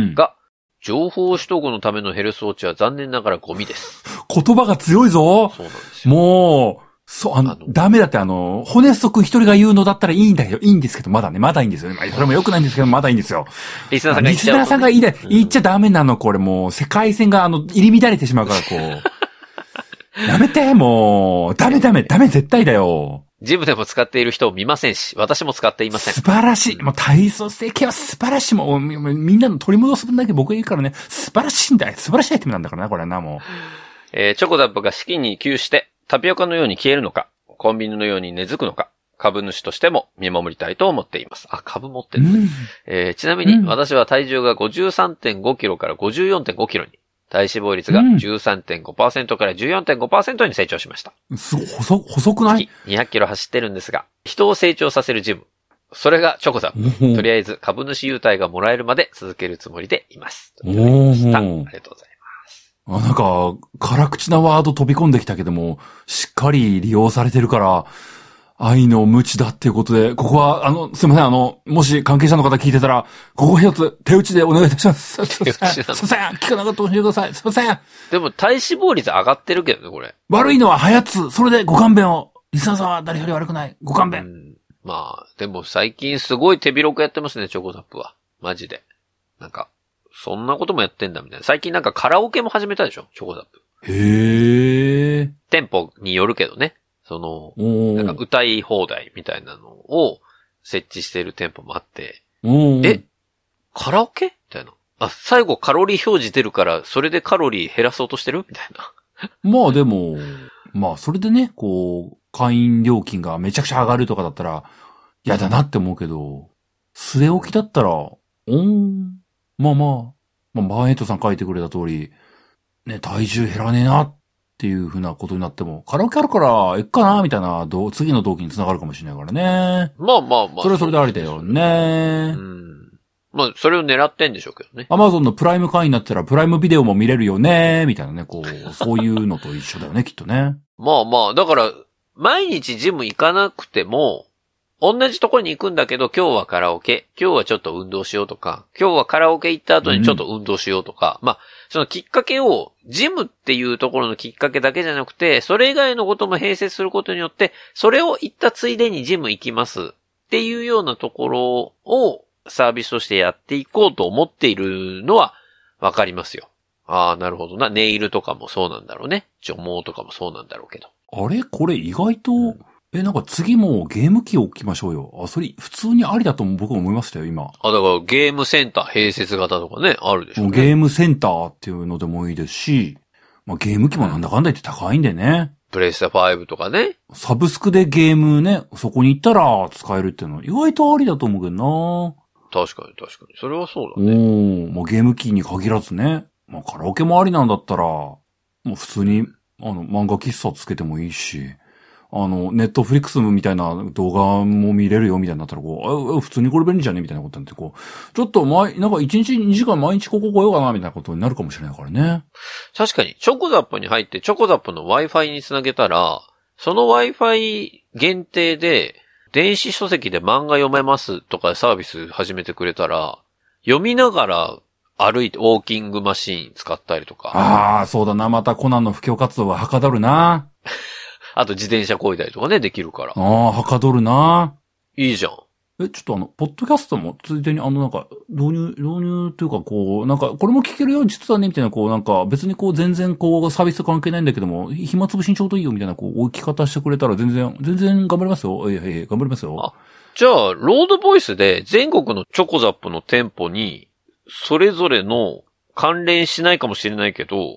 が、情報取得のためのヘルスウォッチは残念ながらゴミです。 言葉が強いぞ。 そうなんですよ。 もう、そう、あの、あのダメだって、あの、ホネスト君一人が言うのだったらいいんだよ。いいんですけど、まだね、まだいいんですよね。まあ、それも良くないんですけど、まだいいんですよ。 リスナーさんが言っちゃう、ね。 リスナーさんが言いだ、言っちゃダメなの、これもう、世界線が、あの、入り乱れてしまうから、こう。やめて、もう、ダメダメ、ダメ絶対だよ。 ジムでも使っている人を見ませんし、私も使っていません。 素晴らしい。もう体操整形は素晴らしい。もう、みんなの取り戻す分だけ僕が言うからね、素晴らしいんだよ。素晴らしいアイテムなんだからな、これな、もう。 えー、チョコザップが資金に窮して、タピオカのように消えるのか、コンビニのように根付くのか、株主としても見守りたいと思っています。あ、株持ってる、ねうんえー、ちなみに、私は体重が ごじゅうさんてんごキロから ごじゅうよんてんごキロに、体脂肪率が じゅうさんてんごパーセント から じゅうよんてんごパーセント に成長しました。 すごい、細、細くない？ 月にひゃくキロ走ってるんですが、人を成長させるジム。それがチョコザップ。とりあえず株主優待がもらえるまで続けるつもりでいます。といただきました。ありがとうございます。 あ、なんか、辛口なワード飛び込んできたけども、しっかり利用されてるから、愛の無知だっていうことで、ここは、あの、すいません、あの、もし関係者の方聞いてたら、ここ一つ手打ちでお願いいたします。すいません。すいません。聞かなかったら教えてください。すいません。 でも体脂肪率上がってるけどね、これ。 悪いのはハヤツ。それでご勘弁を。リスナーさんは誰より悪くない。ご勘弁。うん、 まあ、でも最近すごい手広くやってますね、チョコザップは。マジで。なんか、そんなこともやってんだみたいな。最近なんかカラオケも始めたでしょ、チョコザップ。 へー。 店舗によるけどね。その、なんか歌い放題みたいなのを設置している店舗もあって、え、カラオケみたいな。あ、最後カロリー表示出るから、それでカロリー減らそうとしてるみたいな。 まあでも、まあそれでね、こう、会員料金がめちゃくちゃ上がるとかだったら、嫌だなって思うけど、据え置きだったら、おん、まあまあ、まあ、バーエイトさん書いてくれた通り、ね、体重減らねえなっていうふうなことになっても、カラオケあるから、行くかなみたいな、どう次の動機に繋がるかもしれないからね。 まあまあまあ。 それはそれでありだよね。 うん。まあ、それを狙ってんでしょうけどね。 アマゾンのプライム会員になったら、プライムビデオも見れるよねみたいなね、こう、そういうのと一緒だよね、きっとね。 まあまあ、だから、毎日ジム行かなくても、同じところに行くんだけど、今日はカラオケ、今日はちょっと運動しようとか、今日はカラオケ行った後にちょっと運動しようとか、うん、まあ、そのきっかけを、ジムっていうところのきっかけだけじゃなくて、それ以外のことも併設することによって、それを行ったついでにジム行きますっていうようなところをサービスとしてやっていこうと思っているのはわかりますよ。ああ、なるほどな。ネイルとかもそうなんだろうね。除毛とかもそうなんだろうけど。 あれこれ意外と、うんえ、なんか次もゲーム機を置きましょうよ。あ、それ普通にありだと僕は思いましたよ、今。 あ、だからゲームセンター併設型とかね、あるでしょうね。 ゲームセンターっていうのでもいいですし、まあゲーム機もなんだかんだ言って高いんでね。 プレイステファイブとかね。 サブスクでゲームね、そこに行ったら使えるっていうのは意外とありだと思うけどな。 確かに確かに。それはそうだね。 おー、まあゲーム機に限らずね。まあカラオケもありなんだったら、もう普通に、あの、漫画喫茶つけてもいいし。あの、ネットフリックスみたいな動画も見れるよみたいになったら、こう、普通にこれ便利じゃねみたいなことになって、こう、ちょっと毎、なんかいちにちにじかん毎日ここ来ようかなみたいなことになるかもしれないからね。 確かに、チョコザップに入って、チョコザップの Wi-Fi につなげたら、その Wi-Fi 限定で、電子書籍で漫画読めますとかサービス始めてくれたら、読みながら歩いて、ウォーキングマシーン使ったりとか。 ああ、そうだな。またコナンの布教活動ははかどるな。 あと自転車漕いだりとかね、できるから。 ああ、はかどるな。 いいじゃん。 え、ちょっとあの、ポッドキャストもついでにあのなんか、導入、導入っていうかこう、なんか、これも聞けるよ、実はね、みたいな、こう、なんか、別にこう、全然こう、サービスと関係ないんだけども、暇つぶしにちょうどいいよ、みたいな、こう、置き方してくれたら全然、全然頑張りますよ。ええ、ええ、頑張りますよ。 あ、じゃあ、ロードボイスで全国のチョコザップの店舗に、それぞれの関連しないかもしれないけど、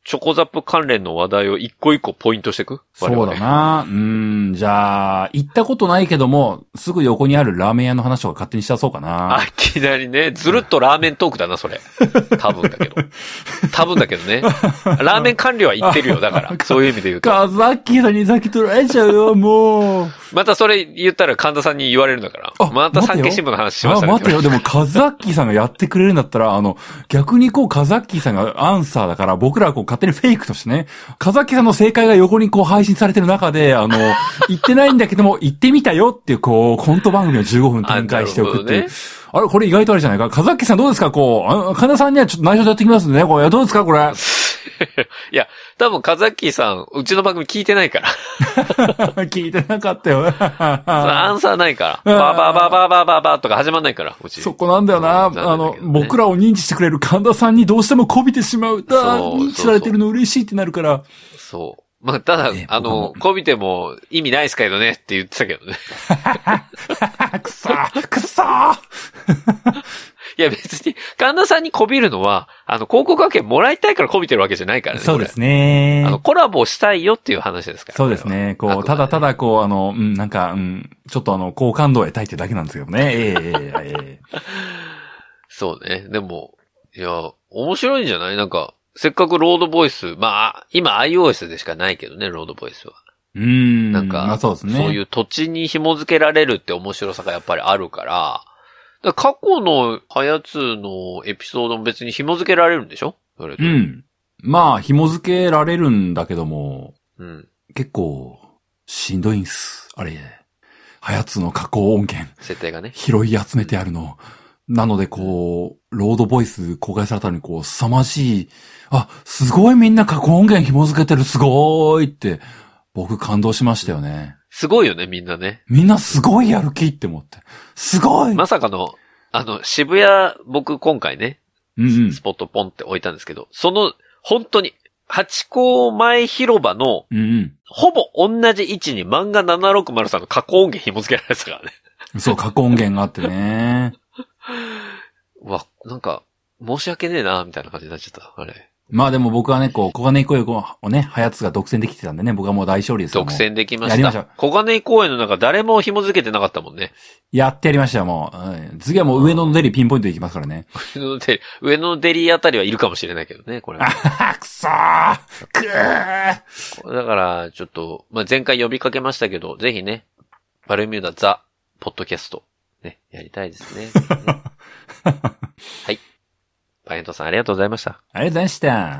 チョコザップ関連の話題を一個一個ポイントしていく？ そうだな。うーん、じゃあ、行ったことないけども、すぐ横にあるラーメン屋の話を勝手にしちゃそうかな。 あ、いきなりね、ずるっとラーメントークだな、それ。多分だけど。多分だけどね。ラーメン管理は言ってるよ、だから。そういう意味で言うと。 カザッキーさんに先取られちゃうよ、もう。 またそれ言ったら神田さんに言われるんだから。また産経新聞の話しましたね。 あ、待ってよ。でもカザッキーさんがやってくれるんだったら、あの、逆にこうカザッキーさんがアンサーだから、僕らはこう勝手にフェイクとしてね、カザッキーさんの正解が横にこう配信されてる中で、あの、言ってないんだけども、言ってみたよっていうこう、コント番組をじゅうごふん展開しておくっていう。あれ、これ意外とあれじゃないか。カザッキーさんどうですかこう、あの、神田さんにはちょっと内緒でやってきますんでね。これ、どうですかこれ。 いや、多分カザッキーさん、うちの番組聞いてないから。 聞いてなかったよ。 アンサーないから。バーバーバーバーバーバーバーとか始まんないから、うち。 そこなんだよな。ね、あの、僕らを認知してくれる神田さんにどうしてもこびてしまう。だ認知されてるの嬉しいってなるから。 そう。まあ、ただ、あの、こびても意味ないですけどねって言ってたけどね。 くそーくそーいや別に、神田さんにこびるのは、あの、広告派遣もらいたいからこびてるわけじゃないからね。 そうですね。 あの、コラボしたいよっていう話ですから。 そうですね。こう、ただただこう、あの、うん、なんか、うん、ちょっとあの、好感度を得たいってだけなんですけどね。ええええそうね。でも、いや、面白いんじゃない？なんか、せっかくロードボイス、まあ、今 iOS でしかないけどね、ロードボイスは。 うーん。 なんか、 まあ、そうですね。 そういう土地に紐付けられるって面白さがやっぱりあるから、だから過去のハヤツのエピソードも別に紐付けられるんでしょ？それで。 うん。まあ、紐付けられるんだけども、 うん。 結構、しんどいんす。あれ、ハヤツの加工音源。 設定がね。 拾い集めてあるの。なので、こう、ロードボイス公開されたのに、こう、凄まじい、あ、すごいみんな過去音源紐付けてる、すごーいって、僕感動しましたよね。 すごいよね、みんなね。 みんなすごいやる気って思って。すごいまさかの、あの、渋谷、僕今回ね、 うんうん、 スポットポンって置いたんですけど、その、本当に、ハチ公前広場の、 うんうん、 ほぼ同じ位置に漫画ななろくまるさんの過去音源紐付けられてたからね。そう、 過去音源があってね。 うわ、なんか、申し訳ねえな、みたいな感じになっちゃった、あれ。 まあでも僕はね、こう、小金井公園をね、ハヤツが独占できてたんでね、僕はもう大勝利ですよ。 独占できました。 やりました。 小金井公園の中誰も紐付けてなかったもんね。 やってやりましたよ、もう。うん、次はもう上野のデリピンポイントで行きますからね。 上野のデリ、上野のデリあたりはいるかもしれないけどね、これは。 あはは、くそーくーだから、ちょっと、まあ、前回呼びかけましたけど、ぜひね、バルミューダザ・ポッドキャスト、ね、やりたいですね。ねはい。パイエントさんありがとうございました。 ありがとうございました。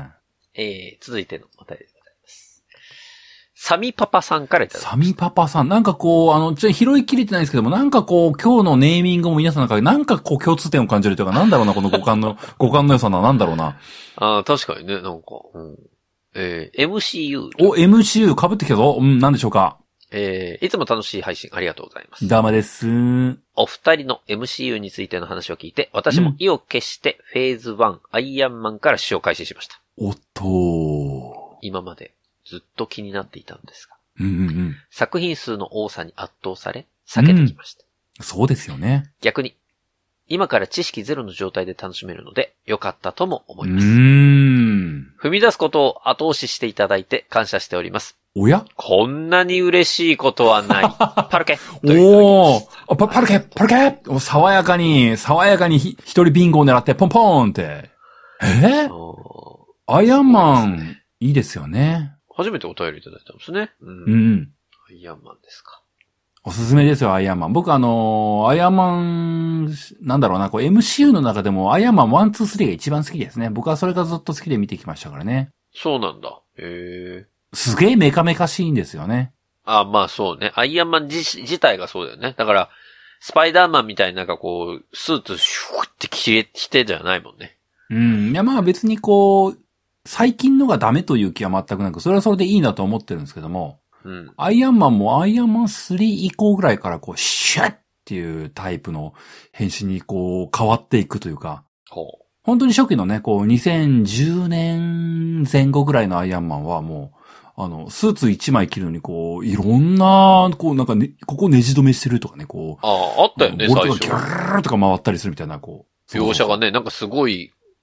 えー、続いてのお便りでございます。サミパパさんからいただきました。 サミパパさん、なんかこう、あの、ちょっと拾いきれてないんですけども、なんかこう、今日のネーミングも皆さんの中で、なんかこう、共通点を感じるというか、なんだろうな、この五感の、五感の良さな、なんだろうな。 ああ、確かにね、なんか、うん、えー、エムシーユー。 お、エムシーユー 被ってきたぞ。うん、なんでしょうか。 えー、いつも楽しい配信ありがとうございます。 ダマです。 お二人の エムシーユー についての話を聞いて、私も意を決してフェーズワン、アイアンマンから視聴開始しました。 おっとー。 今までずっと気になっていたんですが、 うんうんうん、 作品数の多さに圧倒され、避けてきました、 うん。そうですよね。 逆に、今から知識ゼロの状態で楽しめるので、良かったとも思います。 うーん。 踏み出すことを後押ししていただいて感謝しております。 おやこんなに嬉しいことはない。パルケおーパ、パルケパルケお爽やかに、爽やかにひ一人ビンゴを狙ってポンポンって。えー、アイアンマン、いいですよね。 初めてお便りいただいたんですね。うん。 うん、 アイアンマンですか。 おすすめですよ、アイアンマン。僕あのー、アイアンマン、なんだろうな、こう エムシーユー の中でもアイアンマンワン、ツー、スリーが一番好きですね。僕はそれがずっと好きで見てきましたからね。 そうなんだ。へー。 すげえメカメカしいんですよね。 あ、まあそうね。アイアンマン自、自体がそうだよね。だから、スパイダーマンみたいになんかこう、スーツシューって着て、着てじゃないもんね。 うん。いやまあ別にこう、最近のがダメという気は全くなく、それはそれでいいなと思ってるんですけども、 うん。 アイアンマンもアイアンマンスリー以降ぐらいからこう、シュッっていうタイプの変身にこう、変わっていくというか、 ほう。 本当に初期のね、こう、にせんじゅうねんぜん後ぐらいのアイアンマンはもう、あの、スーツ一枚着るのにこう、いろんな、こうなんかね、ここネジ止めしてるとかね、こう。 ああ、あったよね、最初。 ボルトがギューッとか回ったりするみたいな、こう。 描写がね、なんかすごい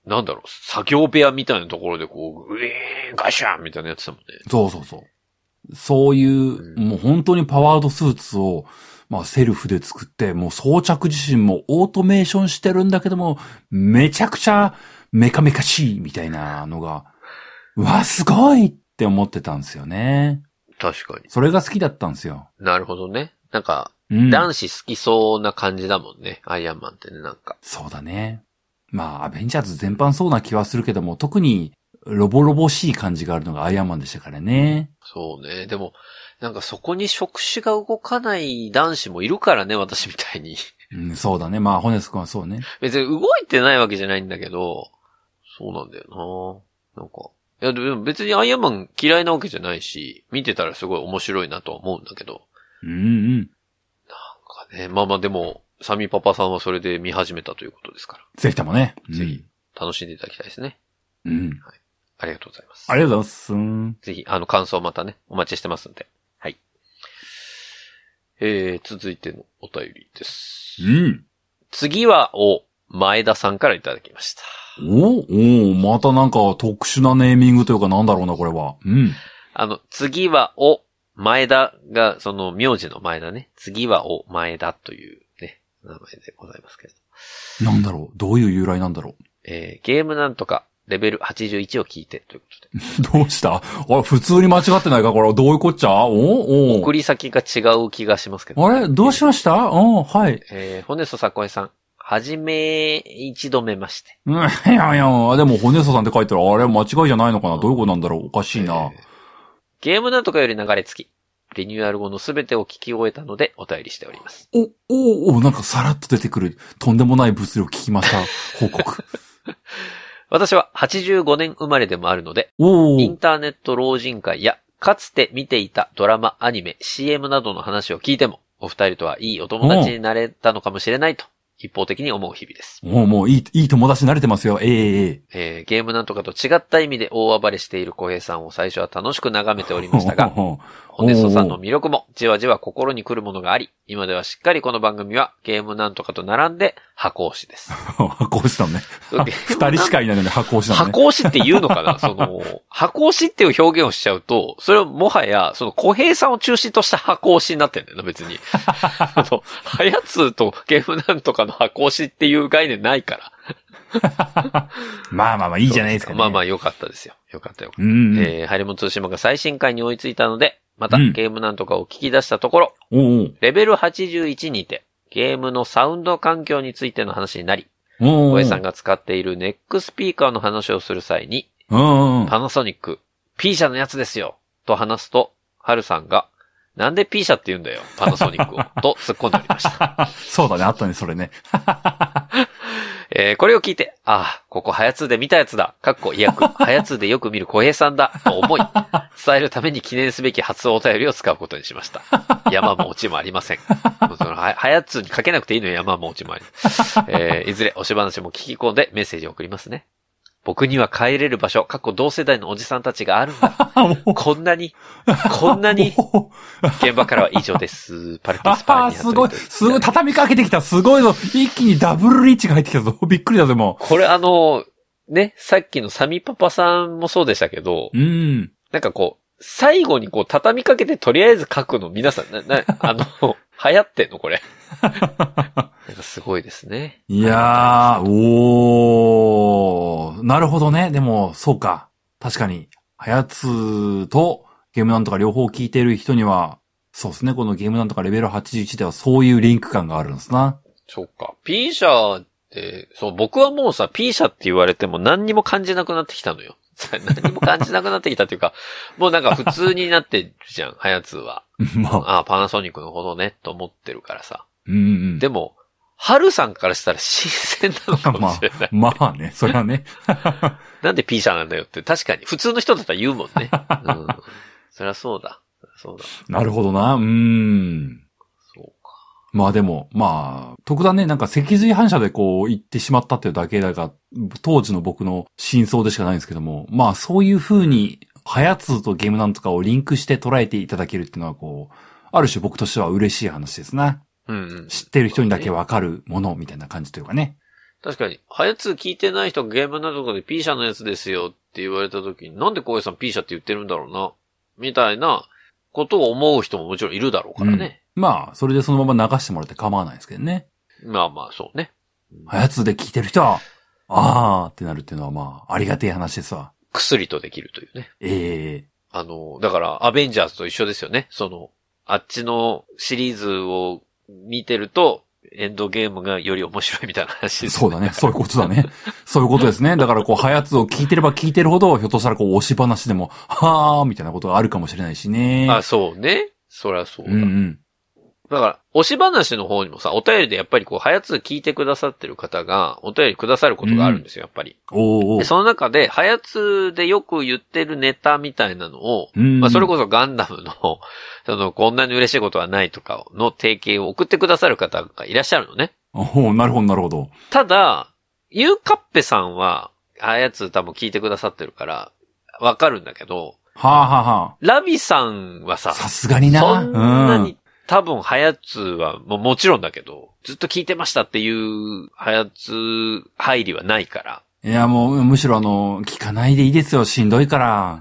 なんだろう、作業部屋みたいなところでこう、ウィーン、ガシャンみたいなやつだもんね。 そうそうそう。そういう、うん、もう本当にパワードスーツを、まあセルフで作って、もう装着自身もオートメーションしてるんだけども、めちゃくちゃメカメカしいみたいなのが、うわ、すごいって思ってたんですよね。 確かに。 それが好きだったんですよ。 なるほどね。なんか、うん、男子好きそうな感じだもんね。アイアンマンってね、なんか。 そうだね。まあ、アベンジャーズ全般そうな気はするけども、特にロボロボしい感じがあるのがアイアンマンでしたからね。 そうね。でも、なんかそこに触手が動かない男子もいるからね、私みたいに。 うん、そうだね。まあ、ホネス君はそうね。 別に動いてないわけじゃないんだけど、そうなんだよな。なんか。いや、でも別にアイアンマン嫌いなわけじゃないし、見てたらすごい面白いなとは思うんだけど。 うんうん。なんかね、まあまあでも、サミパパさんはそれで見始めたということですから。 ぜひともね。 ぜひ、楽しんでいただきたいですね。 うん。 はい。ありがとうございます。 ありがとうございます。 ぜひ、あの、感想またね、お待ちしてますんで。はい。えー、続いてのお便りです。 うん。 次は、お、前田さんからいただきました。 おおまたなんか特殊なネーミングというかなんだろうな、これは。うん。 あの、次は、お、前田が、その、名字の前田ね。次は、お、前田というね、名前でございますけれど。なんだろうどういう由来なんだろうえー、ゲームなんとか、レベルはちじゅういちを聞いて、ということで。どうしたあれ、普通に間違ってないかこれ、どういうこっちゃおお送り先が違う気がしますけど、 ね。あれどうしましたおはい。 えー、ホネストサコエさん。はじめ、一度目まして。 うん、いやいや、でも、ホネストさんって書いてある。あれ、間違いじゃないのかな、うん、どういうことなんだろうおかしいな、えー。 ゲームなんとかより流れ着き。リニューアル後のすべてを聞き終えたので、お便りしております。 お、お、お、なんかさらっと出てくる。とんでもない物量聞きました。報告。 私ははちじゅうごねん生まれでもあるので、インターネット老人会や、かつて見ていたドラマ、アニメ、シーエム などの話を聞いても、お二人とはいいお友達になれたのかもしれないと。一方的に思う日々です。 もう、もういい、いい友達になれてますよ。ええええー、ゲームなんとかと違った意味で大暴れしている小平さんを最初は楽しく眺めておりましたが、ホネストさんの魅力もじわじわ心に来るものがあり、今ではしっかりこの番組はゲームなんとかと並んで箱推しです。 箱推しだね。二人しかいないのに箱推しだね。 箱推しって言うのかなその、箱推しっていう表現をしちゃうと、それはもはや、その小平さんを中心とした箱推しになってるんだよな、別に。あの、はやつとゲームなんとかの箱推しっていう概念ないから。 まあまあまあいいじゃないですかね。 まあまあよかったですよ。よかったよかった。うんうん、えー、ハリモン通信が最新回に追いついたので、また、うん、ゲームなんとかを聞き出したところ、 おうおうレベルはちじゅういちにて、ゲームのサウンド環境についての話になり、小江さんが使っているネックスピーカーの話をする際に、 おうおうパナソニック、P 社のやつですよ、と話すと、ハルさんが、なんで P 社って言うんだよ、パナソニックを、と突っ込んでおりました。 そうだね、あったね、それね。 えー、これを聞いて、ああ、ここハヤツーで見たやつだ。かっこ、いやく、ハヤツーでよく見る小平さんだ。と思い、伝えるために記念すべき初お便りを使うことにしました。山も落ちもありません。もうそのハヤツーにかけなくていいのよ、山も落ちもあり。えー、いずれ、おし話も聞き込んでメッセージを送りますね。僕には帰れる場所、過去同世代のおじさんたちがあるんだ。こんなに、こんなに、現場からは以上です。パルピスパーに。 すごい、すごい、畳みかけてきた。すごいぞ。一気にダブルリーチが入ってきたぞ。びっくりだぜ、もう。これあの、ね、さっきのサミパパさんもそうでしたけど、 うん。 なんかこう、最後にこう、畳みかけてとりあえず書くの皆さん、な、な、あの、流行ってんのこれ。なんかすごいですね。 いやー、おー、なるほどね。でも、そうか。確かに、はやつとゲームなんとか両方聞いてる人には、そうですね。このゲームなんとかレベルはちじゅういちではそういうリンク感があるんですな。 そうか。P 社って、そう、僕はもうさ、P 社って言われても何にも感じなくなってきたのよ。何も感じなくなってきたっていうか、もうなんか普通になってるじゃん、はやつは。まあ、ああ、パナソニックのほどね、と思ってるからさ。 うんうん、 でも、ハルさんからしたら新鮮なのかもしれない。 まあ、まあね、それはね。 なんで P 社なんだよって、確かに。普通の人だったら言うもんね。うん。そりゃそうだ。そうだ。 なるほどな、うーん。 そうか。 まあでも、まあ、特段ね、なんか脊髄反射でこう言ってしまったっていうだけだが、当時の僕の真相でしかないんですけども、まあそういう風に、はやつとゲームなんとかをリンクして捉えていただけるっていうのはこう、ある種僕としては嬉しい話ですな。 うんうん。 知ってる人にだけわかるものみたいな感じというかね。 確かに、はやつ聞いてない人がゲームなどで P 社のやつですよって言われた時に、なんで小平さん P 社って言ってるんだろうな、みたいなことを思う人ももちろんいるだろうからね。 うん、まあ、それでそのまま流してもらって構わないですけどね。 まあまあ、そうね。 はやつで聞いてる人は、あーってなるっていうのはまあ、ありがてえ話ですわ。 薬とできるというね。 ええー。 あの、だから、アベンジャーズと一緒ですよね。その、あっちのシリーズを見てると、エンドゲームがより面白いみたいな話です、ね。 そうだね。そういうことだね。そういうことですね。だからこう、はやつを聞いてれば聞いてるほど、ひょっとしたらこう、押し話でも、はーみたいなことがあるかもしれないしね。 あ、そうね。そりゃそうだ。 うんうん。 だから、押し話の方にもさ、お便りでやっぱりこう、はやつ聞いてくださってる方が、お便りくださることがあるんですよ、やっぱり。 おーおー。 でその中で、はやつでよく言ってるネタみたいなのを、 うんうん、 まあ、それこそガンダムの、その、こんなに嬉しいことはないとかの提携を送ってくださる方がいらっしゃるのね。 おー、なるほど、なるほど。 ただ、ゆうかっぺさんは、はやつ多分聞いてくださってるから、わかるんだけど、 はあ、はあはあ、 ラビさんはさ、 さすがにな。 そんなに、多分、はやつは、も, もちろんだけど、ずっと聞いてましたっていう、はやつ入りはないから。 いや、もう、むしろあの、聞かないでいいですよ。しんどいから。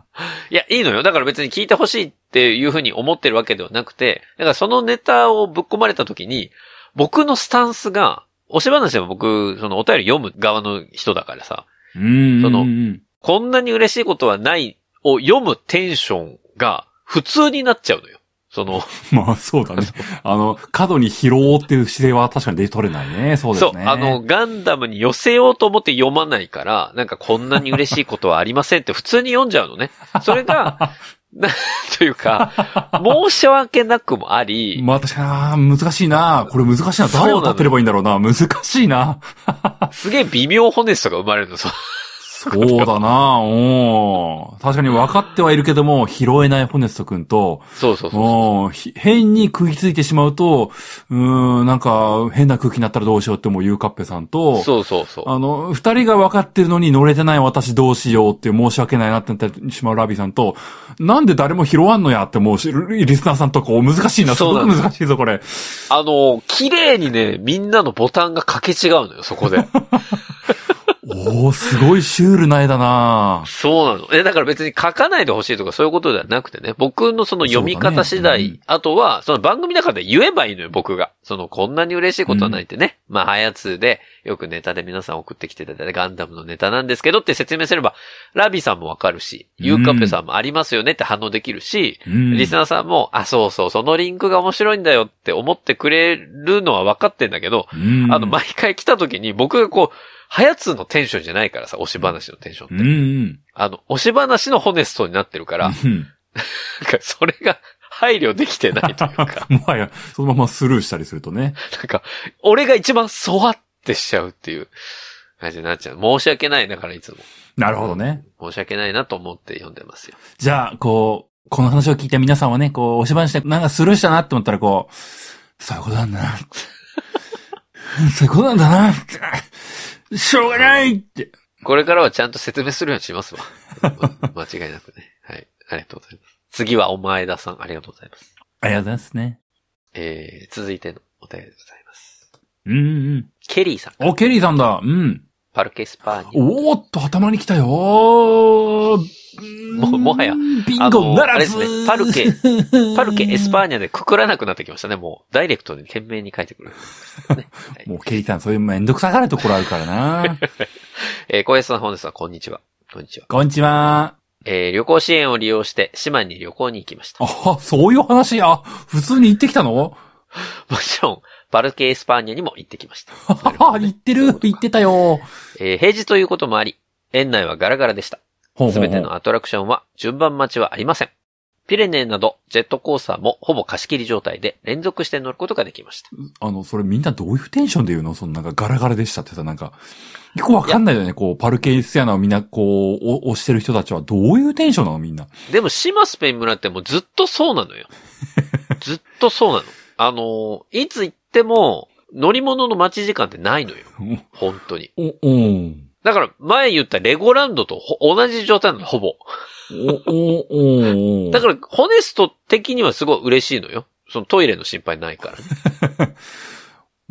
いや、いいのよ。だから別に聞いてほしいっていうふうに思ってるわけではなくて、だからそのネタをぶっ込まれた時に、僕のスタンスが、押し話は僕、そのお便り読む側の人だからさ、 うんうんうん。 その、こんなに嬉しいことはないを読むテンションが普通になっちゃうのよ。その。 まあそうだね。あの、過度に拾おうっていう姿勢は確かに出取れないね。そうですね。 そう。あの、ガンダムに寄せようと思って読まないから、なんかこんなに嬉しいことはありませんって普通に読んじゃうのね。それが、なんというか、申し訳なくもあり。 まあ確かに、難しいな。これ難しいな。誰を立てればいいんだろうな。難しいな。 すげえ微妙ホネストが生まれるの、そう。 そうだなお確かに分かってはいるけども、拾えないホネスト君と、 そうそうそうそう。変に食いついてしまうと、うーん、なんか変な空気になったらどうしようって思うゆうかっぺさんと、 そうそうそう。 あの、二人が分かってるのに乗れてない私どうしようって申し訳ないなってなってしまうラビさんと、なんで誰も拾わんのやって思うし、リスナーさんとこう難しいな、すごく難しいぞこれ。 あの、綺麗にね、みんなのボタンが掛け違うのよ、そこで。 おー、すごいシュールな絵だなそうなの。え、だから別に書かないでほしいとかそういうことではなくてね、僕のその読み方次第、ねうん、あとは、その番組の中で言えばいいのよ、僕が。その、こんなに嬉しいことはないってね。うん、まあ、はやつで、よくネタで皆さん送ってきていただいたガンダムのネタなんですけどって説明すれば、ラビさんもわかるし、ユーカッペさんもありますよねって反応できるし、うん、リスナーさんも、あ、そうそう、そのリンクが面白いんだよって思ってくれるのは分かってんだけど、うん、あの、毎回来た時に僕がこう、はやつのテンションじゃないからさ、推し話のテンションって。 うんうん、 あの、推し話のホネストになってるから、うん、なんかそれが配慮できてないというか。 もはや、そのままスルーしたりするとね。 なんか、俺が一番そわってしちゃうっていう感じになっちゃう。申し訳ない、だからいつも。 なるほどね。 申し訳ないなと思って読んでますよ。 じゃあ、こう、この話を聞いた皆さんはね、こう、推し話でなんかスルーしたなって思ったらこう、そういうことなんだな。そういうことなんだな。しょうがないって。 これからはちゃんと説明するようにしますわ。間違いなくね。はい。ありがとうございます。次はお前田さん、ありがとうございます。 ありがとうございますね。 えー、続いてのお便りでございます。 うんうん。 ケリーさん。 お、ケリーさんだ。うん。 パルケ・スパーニャ。 おーっと、頭に来たよー。 も、もはや、 ビンゴならずあれですね。パルケ、パルケ・エスパーニャでくくらなくなってきましたね。もう、ダイレクトに懸命に書いてくる、ねはい。もう、ケリーさん、そういうめんどくさがるところあるからなえー、小林さん、本日はこんにちは。こんにちは。 こんにちは。 えー、旅行支援を利用して、島に旅行に行きました。 あ、そういう話あ、普通に行ってきたのもちろん、パルケ・エスパーニャにも行ってきました。 はは、行ってる行ってたよ。 えー、平日ということもあり、園内はガラガラでした。すべてのアトラクションは順番待ちはありません。ピレネーなどジェットコースターもほぼ貸し切り状態で連続して乗ることができました。 あの、それみんなどういうテンションで言うのそのなんかガラガラでしたってさ、なんか、よくわかんないよね。こう、パルケ・エスヤナをみんなこう、押してる人たちはどういうテンションなのみんな。 でも、シマスペン村ってもうずっとそうなのよ。ずっとそうなの。あの、いつ行っても乗り物の待ち時間ってないのよ。本当に。 お、おだから前言ったレゴランドと同じ状態なの、ほぼ。 おおおだから、ホネスト的にはすごい嬉しいのよ。そのトイレの心配ないからね。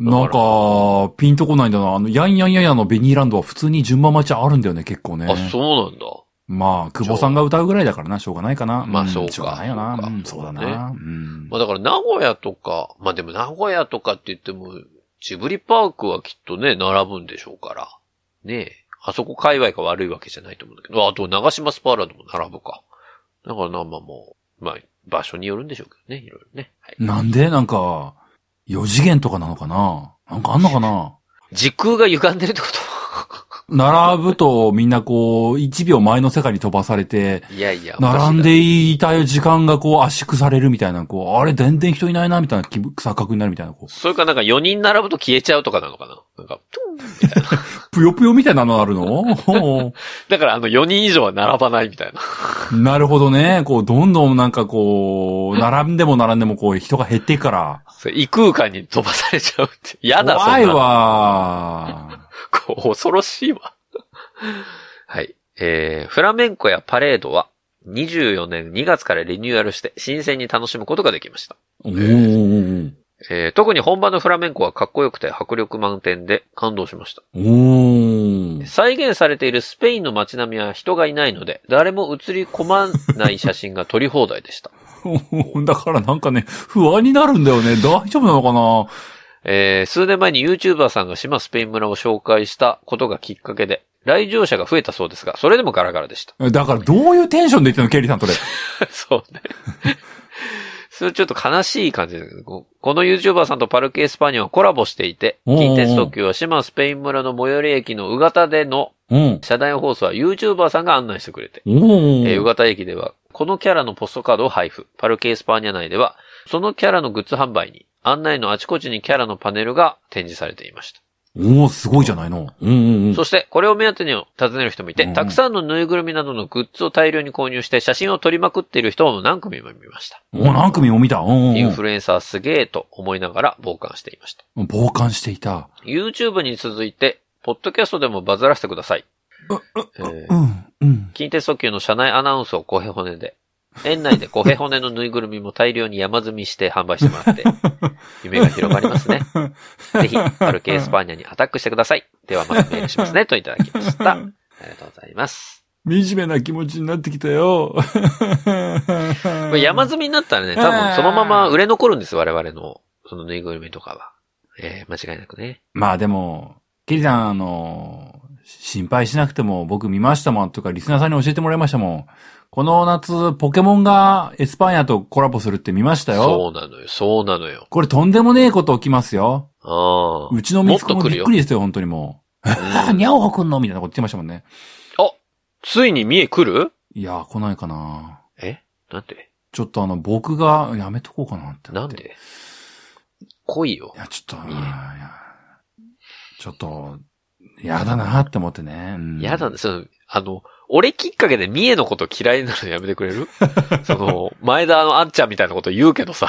なんか、ピンとこないんだな。あの、ヤンヤンヤンヤンのベニーランドは普通に順番待ちあるんだよね、結構ね。 あ、そうなんだ。 まあ、久保さんが歌うぐらいだからな、しょうがないかな。 まあ、そうか。 しょうがないよな。 そうか、 うん、そうだな。 ね、 うん。 まあだから名古屋とか、まあでも名古屋とかって言っても、ジブリパークはきっとね、並ぶんでしょうから。ねえ。あそこ界隈が悪いわけじゃないと思うんだけど、あと長島スパーランドも並ぶか。だからな、まあもう、まあ、場所によるんでしょうけどね、いろいろね。はい、 なんでなんか、よ次元とかなのかな？なんかあんのかな？ 時空が歪んでるってこと並ぶとみんなこう、いちびょうまえの世界に飛ばされて、 いやいや、 並んでいた時間がこう圧縮されるみたいな、こう、あれ全然人いないなみたいな錯覚になるみたいな。こうそれかなんかよにん並ぶと消えちゃうとかなのかななんか、トゥンみたいな。 ぷよぷよみたいなのあるのだからあのよにん以上は並ばないみたいな。 なるほどね。こう、どんどんなんかこう、並んでも並んでもこう、人が減っていくから。 それ異空間に飛ばされちゃうって。やだ、 怖いわ。 こう恐ろしいわ。はい。えー、フラメンコやパレードはにじゅうよねんにがつからリニューアルして新鮮に楽しむことができました。 おー。 えー、特に本場のフラメンコはかっこよくて迫力満点で感動しました。 おー。 再現されているスペインの街並みは人がいないので、誰も映り込まない写真が撮り放題でした。 だからなんかね、不安になるんだよね。大丈夫なのかな？ えー、数年前に YouTuber さんが島スペイン村を紹介したことがきっかけで、来場者が増えたそうですが、それでもガラガラでした。 だからどういうテンションで言ってんの、ケリーさん、それ。 そうね。それちょっと悲しい感じだけど、この YouTuber さんとパルケ・エスパーニャはコラボしていて、近鉄特急は島スペイン村の最寄り駅の宇方での車内放送は YouTuber さんが案内してくれて、えー、宇方駅ではこのキャラのポストカードを配布。パルケ・エスパーニャ内では、そのキャラのグッズ販売に、案内のあちこちにキャラのパネルが展示されていました。 おー、すごいじゃないの。うんうんうん。 そして、これを目当てに訪ねる人もいて、たくさんのぬいぐるみなどのグッズを大量に購入して写真を撮りまくっている人も何組も見ました。 おー、何組も見た。うんうんうん。 インフルエンサーすげーと思いながら傍観していました。 傍観していた。 YouTube に続いて、ポッドキャストでもバズらせてください。 う、う、えー、うん、うん。 近鉄特急の車内アナウンスをコヘ骨で、園内でコヘ骨のぬいぐるみも大量に山積みして販売してもらって、夢が広がりますね。ぜひ、パルケ・エスパーニャにアタックしてください。ではまたメールしますね。といただきました。ありがとうございます。 惨めな気持ちになってきたよ。 これ山積みになったらね、多分そのまま売れ残るんです、我々の、そのぬいぐるみとかは。えー、間違いなくね。 まあでも、ケリさん、あの、心配しなくても僕見ましたもんとかリスナーさんに教えてもらいましたもん。この夏、ポケモンがエスパーニャとコラボするって見ましたよ。 そうなのよ、そうなのよ。 これとんでもねえこと起きますよ。 ああ。 うちの息子もびっくりですよ、本当にもう。うん、にゃおほくんのみたいなこと言ってましたもんね。 あ、ついに見え来る？ いや、来ないかな。 え？なんで？ ちょっとあの、僕がやめとこうかなって。 なんで？来いよ。 いや、ちょっと、いやちょっと、やだなって思ってね。うん、 やだね。その、あの、俺きっかけで三重のこと嫌いなのやめてくれる？その、前田のあっちゃんみたいなこと言うけどさ。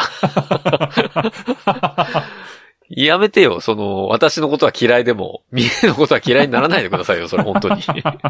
やめてよ。その、私のことは嫌いでも、三重のことは嫌いにならないでくださいよ。それ本当に。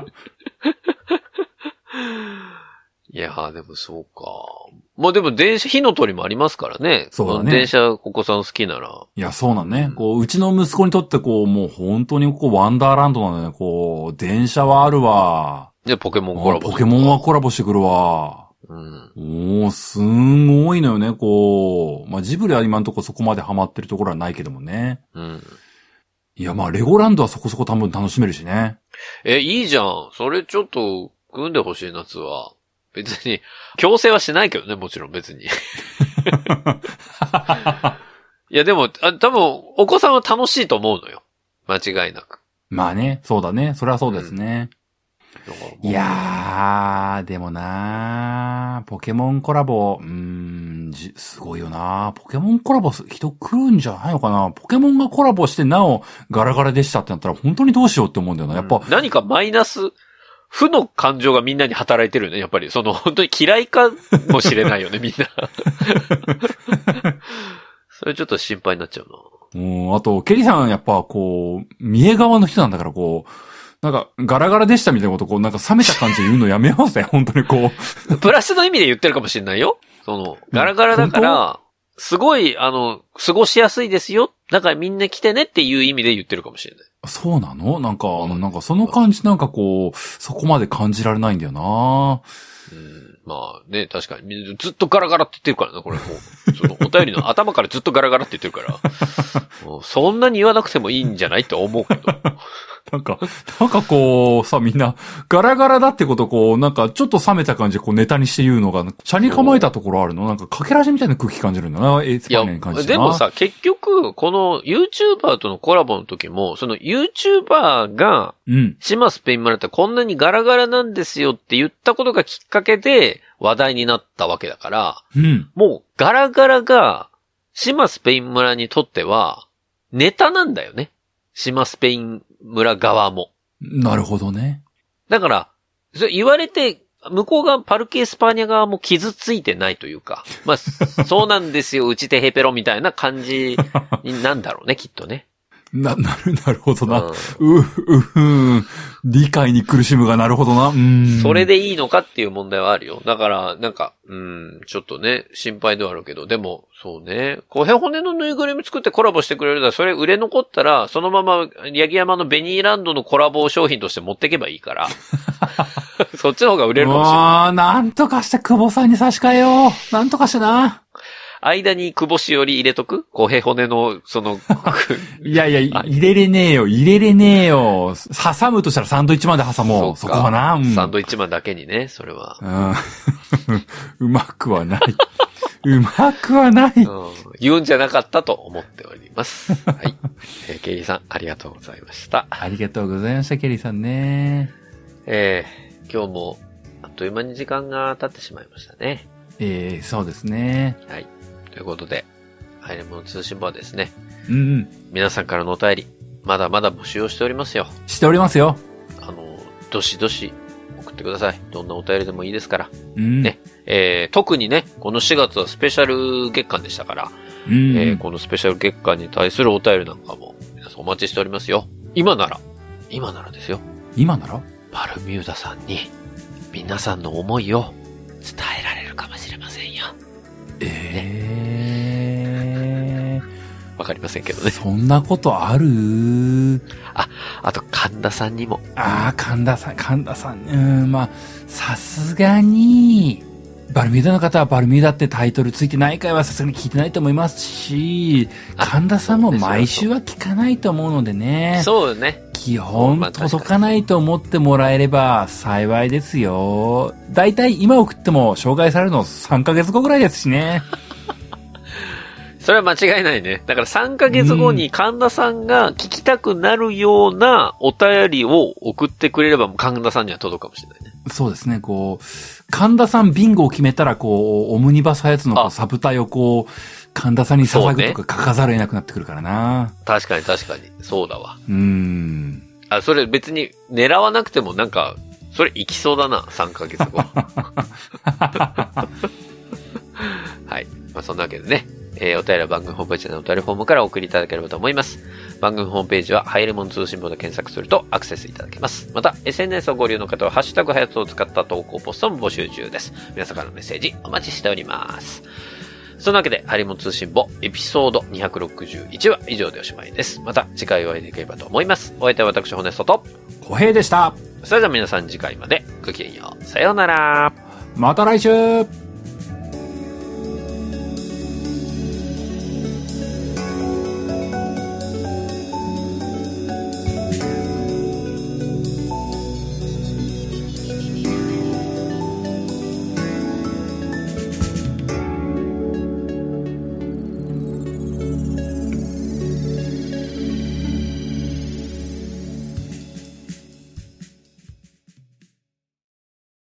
いやー、でもそうか。まあでも電車、火の鳥もありますからね。 そうだね。 電車お子さん好きなら。 いや、そうなんね。うん、こう、うちの息子にとってこう、もう本当にこう、ワンダーランドなのね。こう、電車はあるわ。 で、ポケモンコラボ。 ポケモンはコラボしてくるわ。うん。おー、すんごいのよね、こう。まあ、ジブリは今んとこそこまでハマってるところはないけどもね。うん。いや、まあ、レゴランドはそこそこ多分楽しめるしね。 え、いいじゃん。それちょっと、組んでほしい夏は。別に、強制はしないけどね、もちろん別に。いや、でも、あ、多分、お子さんは楽しいと思うのよ。間違いなく。 まあね、そうだね。それはそうですね。うん、いやー、でもなー、ポケモンコラボ、うーん、じ、すごいよなー。ポケモンコラボ、人来るんじゃないのかな。ポケモンがコラボしてなおガラガラでしたってなったら本当にどうしようって思うんだよな。やっぱ、 うん、何かマイナス、負の感情がみんなに働いてるよね、やっぱり。その、本当に嫌いかもしれないよね、みんな。それちょっと心配になっちゃうな。 うん、あと、ケリさんやっぱこう、三重側の人なんだからこう、なんか、ガラガラでしたみたいなことこう、なんか冷めた感じで言うのやめようぜ、本当にこう。プラスの意味で言ってるかもしれないよ。その、ガラガラだから、 すごい、あの、過ごしやすいですよ。だからみんな来てねっていう意味で言ってるかもしれない。 そうなの？なんか、うん、なんかその感じなんかこう、そこまで感じられないんだよな。 うん、まあね、確かに。ずっとガラガラって言ってるからな、これもう。そのお便りの頭からずっとガラガラって言ってるから。もうそんなに言わなくてもいいんじゃないと思うけど。 なんか、なんかこう、さ、みんな、ガラガラだってことこう、なんか、ちょっと冷めた感じでこうネタにして言うのが、車に構えたところあるのなんか、かけらしみたいな空気感じるんだな、エスパーネに感じてな。 いや、でもさ、結局、この YouTuber とのコラボの時も、その YouTuber が、うん。島スペイン村ってこんなにガラガラなんですよって言ったことがきっかけで話題になったわけだから、うん。もう、ガラガラが、島スペイン村にとっては、ネタなんだよね。島スペイン村側も。 なるほどね。 だから、それ言われて、向こう側、パルケ・エスパーニャ側も傷ついてないというか、まあ、そうなんですよ、うちてヘペロみたいな感じになんだろうね、きっとね。 な、なる、なるほどな。うん、う、う、うん。理解に苦しむがなるほどな。うん。 それでいいのかっていう問題はあるよ。だから、なんか、うん、ちょっとね、心配ではあるけど、でも、そうね、小平骨のぬいぐるみ作ってコラボしてくれるなら、それ売れ残ったら、そのまま、八木山のベニーランドのコラボ商品として持っていけばいいから。そっちの方が売れるかもしれない。ああ、なんとかして久保さんに差し替えよう。なんとかしてな。 間に久保しおり入れとく小平骨の、その、 いやいや、入れれねえよ、入れれねえよ。挟むとしたらサンドイッチマンで挟もう。そ, そこはな、うん。 サンドイッチマンだけにね、それは。 うん。うまくはない。うまくはない、うん。 言うんじゃなかったと思っております。はい。えー、ケリーさん、ありがとうございました。 ありがとうございました、ケリーさんね。 えー、今日も、あっという間に時間が経ってしまいましたね。 えー、そうですね。 はい。ということで、ハイレモン通信簿はですね。 うんうん。 皆さんからのお便り、まだまだ募集をしておりますよ。 しておりますよ。 あの、どしどし送ってください。どんなお便りでもいいですから。 うん。 ね。えー、特にね、このしがつはスペシャル月間でしたから、 うん、 えー、このスペシャル月間に対するお便りなんかも、皆さんお待ちしておりますよ。今なら、今ならですよ。 今ならバルミューダさんに、皆さんの思いを伝えられるかもしれませんよ。 ええー。 わかりませんけどね。 そんなことある？ あ、あと神田さんにも。 ああ、神田さん、神田さん。うん、まあ、さすがに、バルミューダの方はバルミューダってタイトルついてない回はさすがに聞いてないと思いますし、神田さんも毎週は聞かないと思うのでね。 そうね。 基本届かないと思ってもらえれば幸いですよ。だいたい今送っても紹介されるのさんかげつごぐらいですしね。 それは間違いないね。だからさんかげつごに神田さんが聞きたくなるようなお便りを送ってくれれば神田さんには届くかもしれないね。 そうですね。こう、神田さんビンゴを決めたら、こう、オムニバスやつのサブタイをこう、神田さんに捧ぐとか書かざるを得なくなってくるからな。 確かに確かに。そうだわ。 うーん。 あ、それ別に狙わなくてもなんか、それいきそうだな、さんかげつご。はい。まあそんなわけでね。えー、お便りは番組ホームページのお便りフォームからお送りいただければと思います。番組ホームページはハイレモン通信簿で検索するとアクセスいただけます。また、エスエヌエス をご利用の方はハッシュタグハヤトを使った投稿ポストも募集中です。皆様からのメッセージお待ちしております。そんなわけで、ハイレモン通信簿エピソードにひゃくろくじゅういちは以上でおしまいです。また次回お会いできればと思います。お相手は私、ホネストと小平でした。 それでは皆さん次回までごきげんよう。さようなら。 また来週。